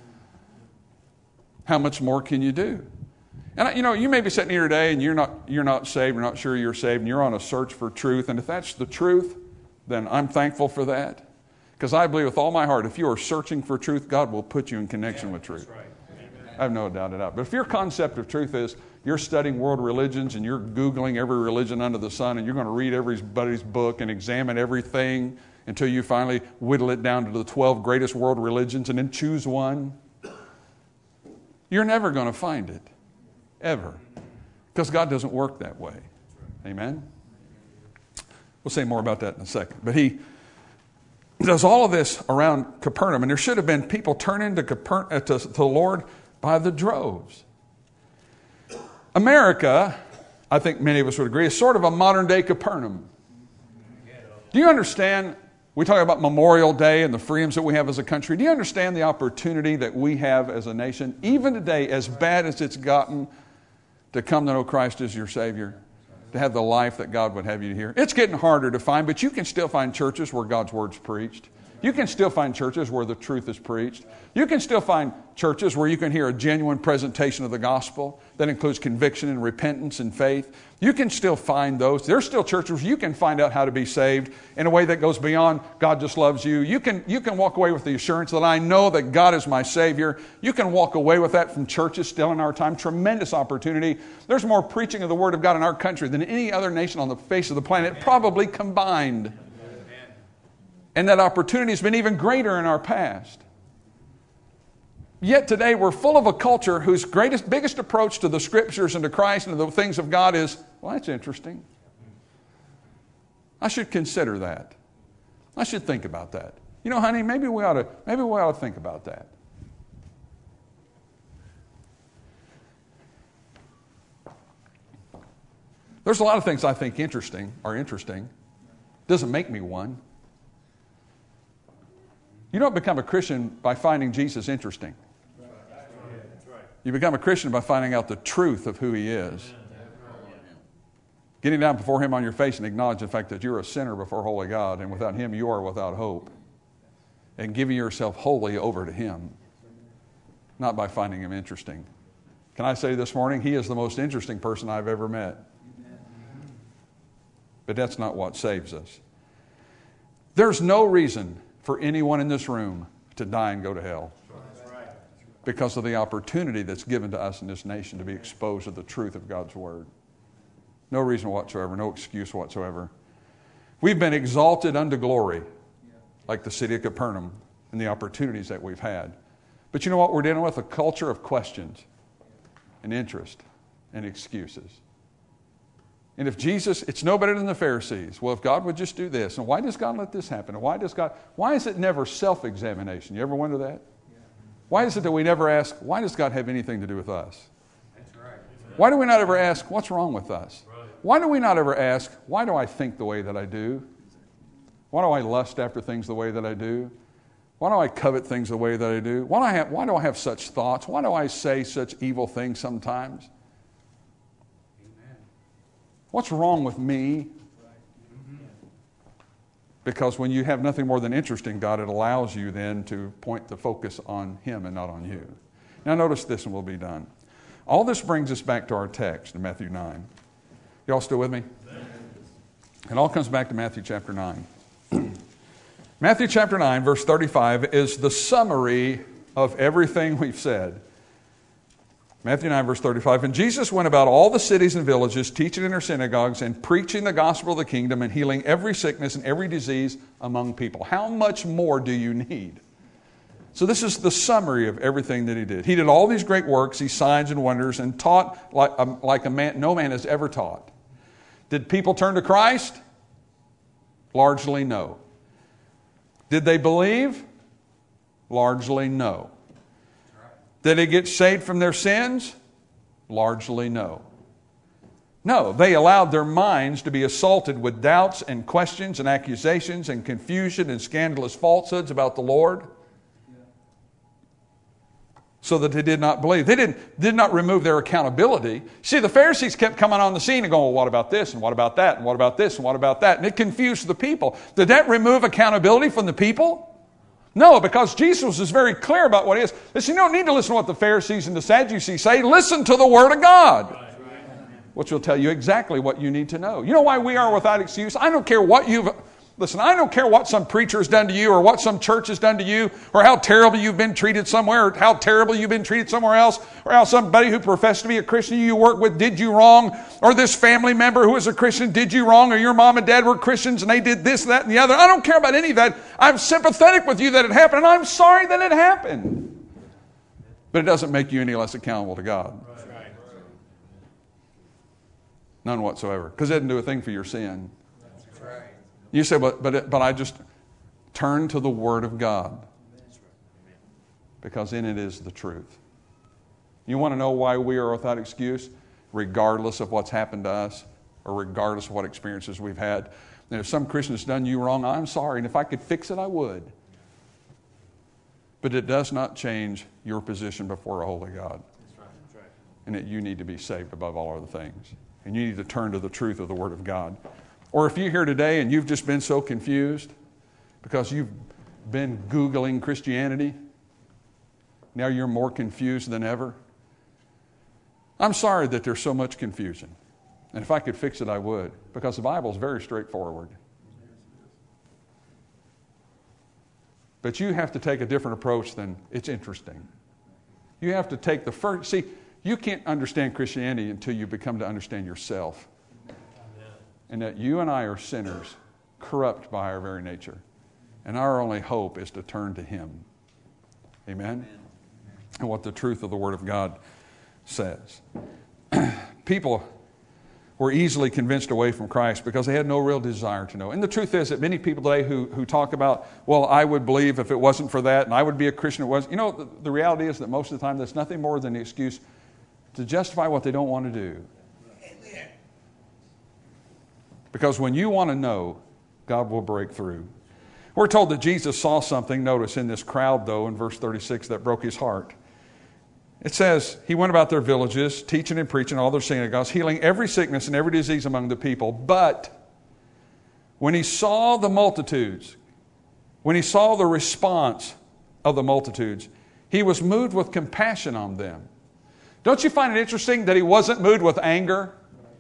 How much more can you do? And you may be sitting here today and you're not saved, you're not sure you're saved, and you're on a search for truth. And if that's the truth, then I'm thankful for that. Because I believe with all my heart, if you are searching for truth, God will put you in connection with truth. Right. I have no doubt about it. But if your concept of truth is you're studying world religions and you're Googling every religion under the sun and you're going to read everybody's book and examine everything until you finally whittle it down to the 12 greatest world religions and then choose one. You're never going to find it, ever, because God doesn't work that way. Amen? We'll say more about that in a second. But he does all of this around Capernaum, and there should have been people turning to the Lord by the droves. America, I think many of us would agree, is sort of a modern-day Capernaum. Do you understand? We talk about Memorial Day and the freedoms that we have as a country. Do you understand the opportunity that we have as a nation, even today, as bad as it's gotten, to come to know Christ as your Savior, to have the life that God would have you to hear? It's getting harder to find, but you can still find churches where God's Word's preached. You can still find churches where the truth is preached. You can still find churches where you can hear a genuine presentation of the gospel that includes conviction and repentance and faith. You can still find those. There's still churches where you can find out how to be saved in a way that goes beyond God just loves you. You can walk away with the assurance that I know that God is my Savior. You can walk away with that from churches still in our time. Tremendous opportunity. There's more preaching of the Word of God in our country than any other nation on the face of the planet, probably combined. And that opportunity has been even greater in our past. Yet today we're full of a culture whose biggest approach to the Scriptures and to Christ and to the things of God is, well, that's interesting. I should consider that. I should think about that. You know, honey, maybe we ought to think about that. There's a lot of things I think are interesting. Doesn't make me one. You don't become a Christian by finding Jesus interesting. You become a Christian by finding out the truth of who He is. Getting down before Him on your face and acknowledge the fact that you're a sinner before holy God, and without Him you are without hope. And giving yourself wholly over to Him, not by finding Him interesting. Can I say this morning, He is the most interesting person I've ever met. But that's not what saves us. There's no reason for anyone in this room to die and go to hell because of the opportunity that's given to us in this nation to be exposed to the truth of God's Word. No reason whatsoever, no excuse whatsoever. We've been exalted unto glory, like the city of Capernaum, and the opportunities that we've had. But you know what we're dealing with? A culture of questions and interest and excuses. And if Jesus, it's no better than the Pharisees. Well, if God would just do this, and why does God let this happen? And why is it never self-examination? You ever wonder that? Why is it that we never ask, why does God have anything to do with us? That's right. Why do we not ever ask, what's wrong with us? Right. Why do we not ever ask, why do I think the way that I do? Why do I lust after things the way that I do? Why do I covet things the way that I do? Why do I have such thoughts? Why do I say such evil things sometimes? Amen. What's wrong with me? Because when you have nothing more than interest in God, it allows you then to point the focus on Him and not on you. Now notice this and we'll be done. All this brings us back to our text in Matthew 9. Y'all still with me? It all comes back to Matthew chapter 9. Matthew chapter 9, verse 35 is the summary of everything we've said. Matthew 9, verse 35, and Jesus went about all the cities and villages, teaching in their synagogues and preaching the gospel of the kingdom and healing every sickness and every disease among people. How much more do you need? So this is the summary of everything that He did. He did all these great works, these signs and wonders, and taught like a man no man has ever taught. Did people turn to Christ? Largely no. Did they believe? Largely no. Did they get saved from their sins? Largely no. No, they allowed their minds to be assaulted with doubts and questions and accusations and confusion and scandalous falsehoods about the Lord, so that they did not believe. They did not remove their accountability. See, the Pharisees kept coming on the scene and going, well, what about this and what about that and what about this and what about that? And it confused the people. Did that remove accountability from the people? No, because Jesus is very clear about what it is. Listen, you don't need to listen to what the Pharisees and the Sadducees say. Listen to the Word of God, which will tell you exactly what you need to know. You know why we are without excuse? I don't care what you've Listen, I don't care what some preacher has done to you or what some church has done to you or how terrible you've been treated somewhere or how terrible you've been treated somewhere else or how somebody who professed to be a Christian you work with did you wrong or this family member who is a Christian did you wrong or your mom and dad were Christians and they did this, that, and the other. I don't care about any of that. I'm sympathetic with you that it happened and I'm sorry that it happened. But it doesn't make you any less accountable to God. None whatsoever. Because it didn't do a thing for your sin. You say, but I just turn to the Word of God. Because in it is the truth. You want to know why we are without excuse? Regardless of what's happened to us or regardless of what experiences we've had. And if some Christian has done you wrong, I'm sorry. And if I could fix it, I would. But it does not change your position before a holy God. That's right. And that you need to be saved above all other things. And you need to turn to the truth of the Word of God. Or if you're here today and you've just been so confused because you've been Googling Christianity, now you're more confused than ever. I'm sorry that there's so much confusion. And if I could fix it, I would. Because the Bible is very straightforward. But you have to take a different approach than it's interesting. You have to take the first... See, you can't understand Christianity until you become to understand yourself. And that you and I are sinners, corrupt by our very nature. And our only hope is to turn to Him. Amen? And what the truth of the Word of God says. People were easily convinced away from Christ because they had no real desire to know. And the truth is that many people today who talk about, well, I would believe if it wasn't for that, and I would be a Christian if it wasn't. You know, the reality is that most of the time that's nothing more than the excuse to justify what they don't want to do. Because when you want to know, God will break through. We're told that Jesus saw something, notice, in this crowd, though, in verse 36, that broke His heart. It says, He went about their villages, teaching and preaching all their synagogues, healing every sickness and every disease among the people. But when He saw the multitudes, when He saw the response of the multitudes, He was moved with compassion on them. Don't you find it interesting that He wasn't moved with anger?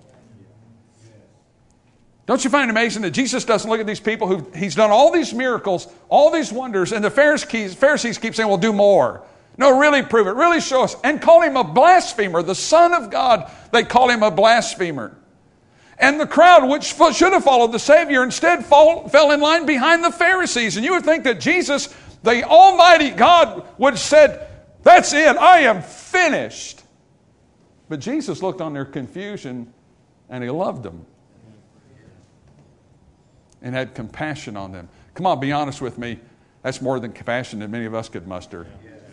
Don't you find it amazing that Jesus doesn't look at these people who He's done all these miracles, all these wonders, and the Pharisees keep saying, well, do more. No, really prove it. Really show us. And call Him a blasphemer. The Son of God, they call Him a blasphemer. And the crowd, which should have followed the Savior, instead fell in line behind the Pharisees. And you would think that Jesus, the Almighty God, would have said, that's it, I am finished. But Jesus looked on their confusion and He loved them. And had compassion on them. Come on, be honest with me. That's more than compassion that many of us could muster.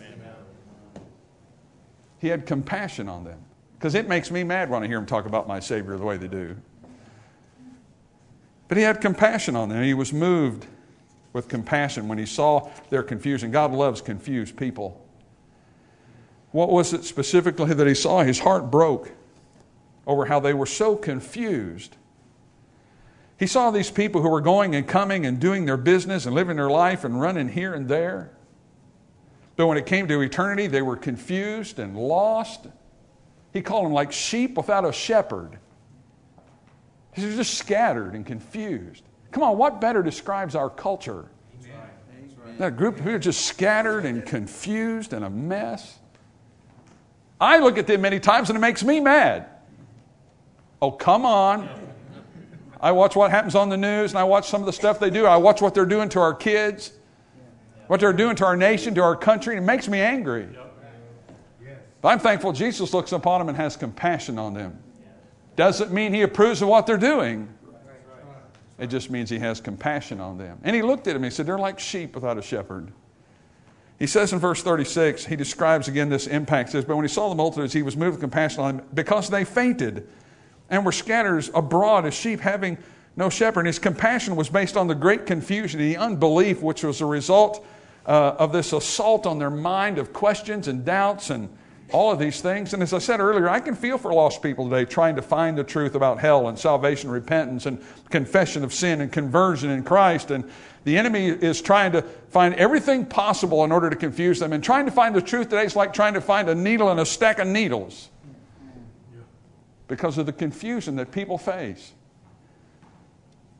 He had compassion on them. Because it makes me mad when I hear them talk about my Savior the way they do. But He had compassion on them. He was moved with compassion when He saw their confusion. God loves confused people. What was it specifically that He saw? His heart broke over how they were so confused. He saw these people who were going and coming and doing their business and living their life and running here and there. But when it came to eternity, they were confused and lost. He called them like sheep without a shepherd. They're just scattered and confused. Come on, what better describes our culture? Amen. That group who are just scattered and confused and a mess. I look at them many times and it makes me mad. Oh, come on. I watch what happens on the news and I watch some of the stuff they do. I watch what they're doing to our kids, what they're doing to our nation, to our country. And it makes me angry. But I'm thankful Jesus looks upon them and has compassion on them. Doesn't mean He approves of what they're doing. It just means He has compassion on them. And He looked at them and He said, they're like sheep without a shepherd. He says in verse 36, He describes again this impact. He says, but when He saw the multitudes, He was moved with compassion on them because they fainted and were scattered abroad as sheep having no shepherd. His compassion was based on the great confusion and the unbelief which was a result of this assault on their mind of questions and doubts and all of these things. And as I said earlier, I can feel for lost people today trying to find the truth about hell and salvation, repentance and confession of sin and conversion in Christ. And the enemy is trying to find everything possible in order to confuse them. And trying to find the truth today is like trying to find a needle in a stack of needles. Because of the confusion that people face.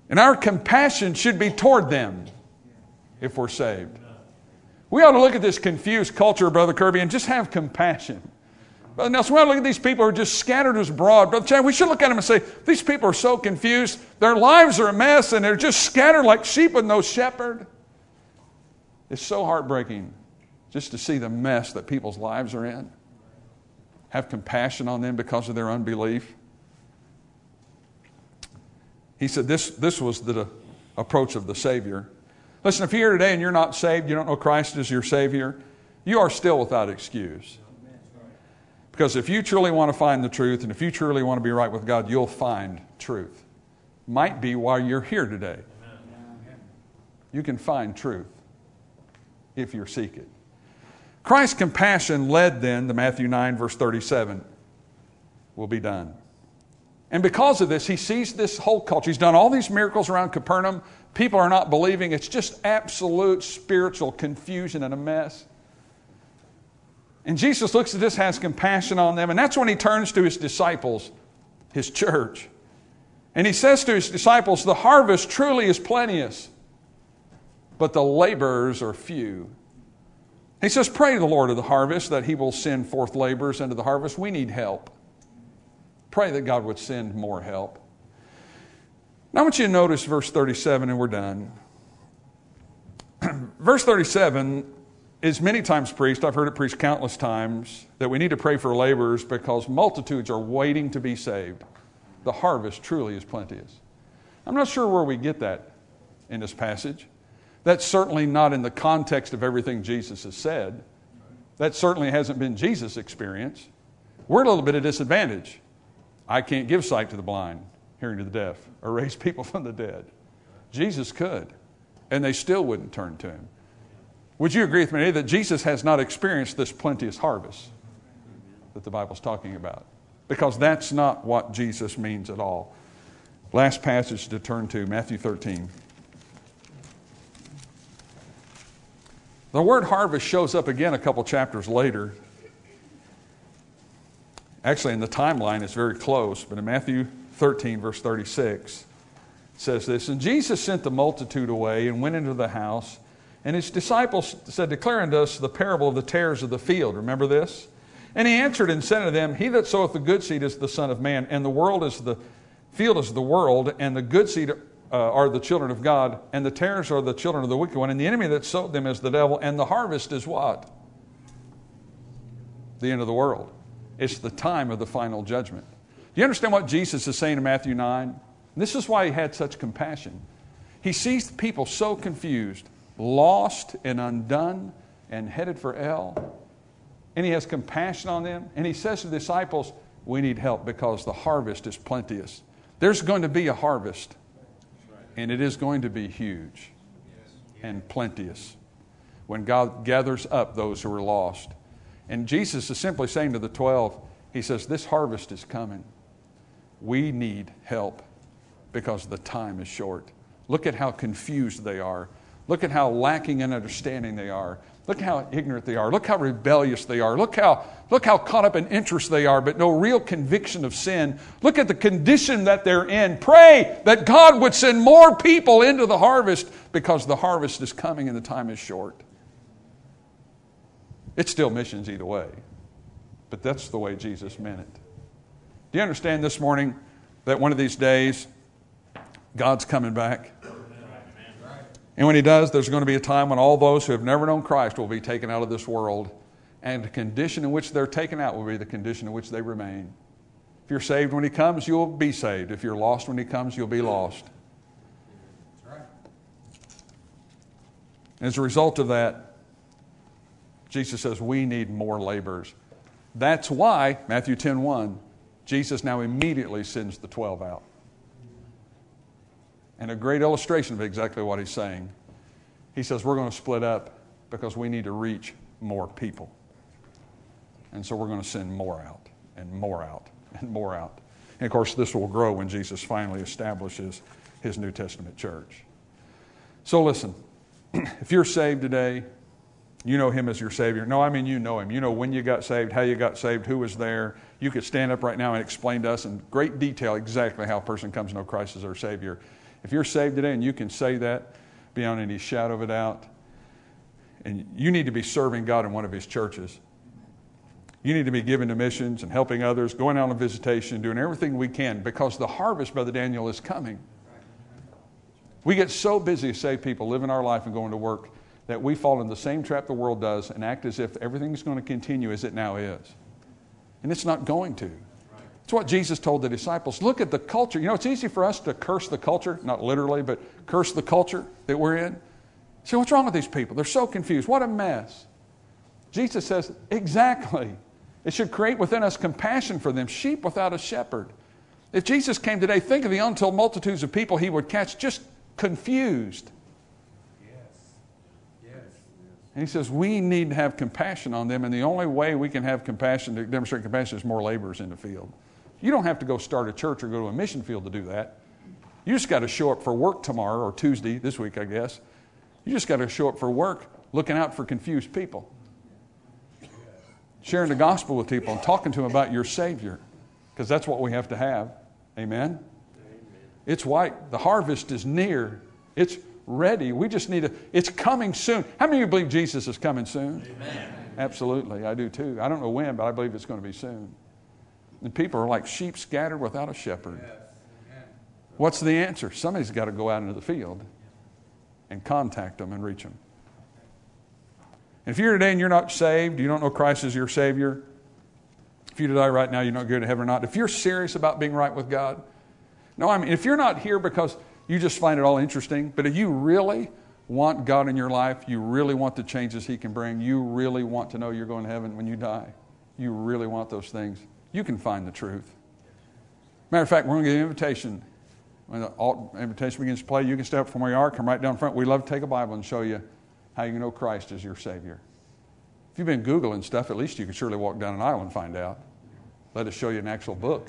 And our compassion should be toward them if we're saved. We ought to look at this confused culture, Brother Kirby, and just have compassion. Brother Nelson, we ought to look at these people who are just scattered as broad. Brother Chad, we should look at them and say, these people are so confused. Their lives are a mess, and they're just scattered like sheep with no shepherd. It's so heartbreaking just to see the mess that people's lives are in. Have compassion on them because of their unbelief. He said this was the approach of the Savior. Listen, if you're here today and you're not saved, you don't know Christ as your Savior, you are still without excuse. Because if you truly want to find the truth, and if you truly want to be right with God, you'll find truth. Might be why you're here today. You can find truth if you seek it. Christ's compassion led then to Matthew 9, verse 37. Will be done. And because of this, he sees this whole culture. He's done all these miracles around Capernaum. People are not believing. It's just absolute spiritual confusion and a mess. And Jesus looks at this, has compassion on them, and that's when he turns to his disciples, his church. And he says to his disciples, the harvest truly is plenteous, but the laborers are few. He says, pray to the Lord of the harvest that he will send forth laborers into the harvest. We need help. Pray that God would send more help. Now I want you to notice verse 37, and we're done. Verse 37 is many times preached. I've heard it preached countless times that we need to pray for laborers because multitudes are waiting to be saved. The harvest truly is plenteous. I'm not sure where we get that in this passage. That's certainly not in the context of everything Jesus has said. That certainly hasn't been Jesus' experience. We're a little bit at a disadvantage. I can't give sight to the blind, hearing to the deaf, or raise people from the dead. Jesus could, and they still wouldn't turn to him. Would you agree with me today that Jesus has not experienced this plenteous harvest that the Bible's talking about? Because that's not what Jesus means at all. Last passage to turn to, Matthew 13. The word harvest shows up again a couple chapters later. Actually, in the timeline, it's very close, but in Matthew 13, verse 36, it says this, and Jesus sent the multitude away and went into the house, and his disciples said, declare unto us the parable of the tares of the field. Remember this? And he answered and said unto them, he that soweth the good seed is the Son of Man, and the field is the world, and the good seed are the children of God, and the tares are the children of the wicked one, and the enemy that sowed them is the devil, and the harvest is what? The end of the world. It's the time of the final judgment. Do you understand what Jesus is saying in Matthew 9? This is why he had such compassion. He sees people so confused, lost and undone and headed for hell. And he has compassion on them. And he says to the disciples, we need help because the harvest is plenteous. There's going to be a harvest. And it is going to be huge and plenteous when God gathers up those who are lost. And Jesus is simply saying to the 12, he says, this harvest is coming. We need help because the time is short. Look at how confused they are. Look at how lacking in understanding they are. Look how ignorant they are. Look how rebellious they are. Look how caught up in interest they are, but no real conviction of sin. Look at the condition that they're in. Pray that God would send more people into the harvest because the harvest is coming and the time is short. It's still missions either way, but that's the way Jesus meant it. Do you understand this morning that one of these days God's coming back? And when he does, there's going to be a time when all those who have never known Christ will be taken out of this world. And the condition in which they're taken out will be the condition in which they remain. If you're saved when he comes, you'll be saved. If you're lost when he comes, you'll be lost. That's right. As a result of that, Jesus says we need more laborers. That's why, Matthew 10:1, Jesus now immediately sends the 12 out. And a great illustration of exactly what he's saying. He says we're going to split up because we need to reach more people. And so we're going to send more out and more out and more out. And of course this will grow when Jesus finally establishes his New Testament church. So listen, if you're saved today, you know him as your Savior. No, I mean you know him. You know when you got saved, how you got saved, who was there. You could stand up right now and explain to us in great detail exactly how a person comes to know Christ as their Savior. If you're saved today and you can say that beyond any shadow of a doubt, and you need to be serving God in one of His churches. You need to be giving to missions and helping others, going out on visitation, doing everything we can, because the harvest, Brother Daniel, is coming. We get so busy to save people, living our life and going to work, that we fall in the same trap the world does and act as if everything's going to continue as it now is. And it's not going to. It's what Jesus told the disciples. Look at the culture. You know, it's easy for us to curse the culture, not literally, but curse the culture that we're in. So what's wrong with these people? They're so confused. What a mess. Jesus says, exactly. It should create within us compassion for them, sheep without a shepherd. If Jesus came today, think of the untold multitudes of people He would catch just confused. And He says we need to have compassion on them, and the only way we can have compassion, to demonstrate compassion, is more laborers in the field. You don't have to go start a church or go to a mission field to do that. You just got to show up for work tomorrow, or Tuesday, this week I guess. You just got to show up for work looking out for confused people. Sharing the gospel with people and talking to them about your Savior, because that's what we have to have. Amen? It's white. The harvest is near. It's ready. We just need to, it's coming soon. How many of you believe Jesus is coming soon? Amen. Absolutely, I do too. I don't know when, but I believe it's going to be soon. And people are like sheep scattered without a shepherd. What's the answer? Somebody's got to go out into the field and contact them and reach them. And if you're here today and you're not saved, you don't know Christ as your Savior, if you die right now, you're not going to heaven or not. If you're serious about being right with God, no, I mean, if you're not here because you just find it all interesting, but if you really want God in your life, you really want the changes He can bring, you really want to know you're going to heaven when you die, you really want those things, you can find the truth. Matter of fact, we're going to get an invitation. When the invitation begins to play, you can step up from where you are, come right down front. We love to take a Bible and show you how you can know Christ as your Savior. If you've been Googling stuff, at least you can surely walk down an aisle and find out. Let us show you an actual book,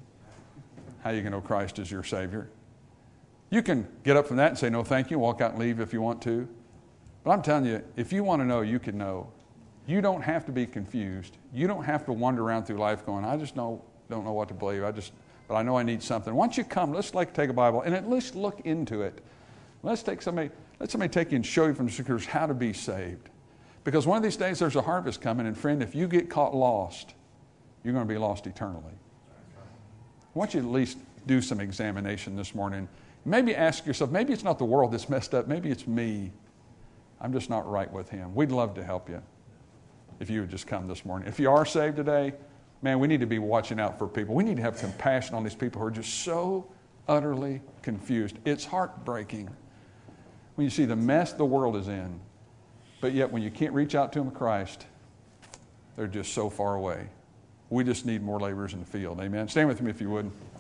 how you can know Christ as your Savior. You can get up from that and say, no, thank you, walk out and leave if you want to. But I'm telling you, if you want to know, you can know. You don't have to be confused. You don't have to wander around through life going, I just don't know what to believe. But I know I need something. Once you come, let's take a Bible and at least look into it. Let somebody take you and show you from the Scriptures how to be saved. Because one of these days there's a harvest coming, and friend, if you get caught lost, you're going to be lost eternally. I want you to at least do some examination this morning. Maybe ask yourself, maybe it's not the world that's messed up, maybe it's me. I'm just not right with Him. We'd love to help you if you would just come this morning. If you are saved today, man, we need to be watching out for people. We need to have compassion on these people who are just so utterly confused. It's heartbreaking when you see the mess the world is in, but yet when you can't reach out to them, Christ, they're just so far away. We just need more laborers in the field. Amen. Stand with me if you would.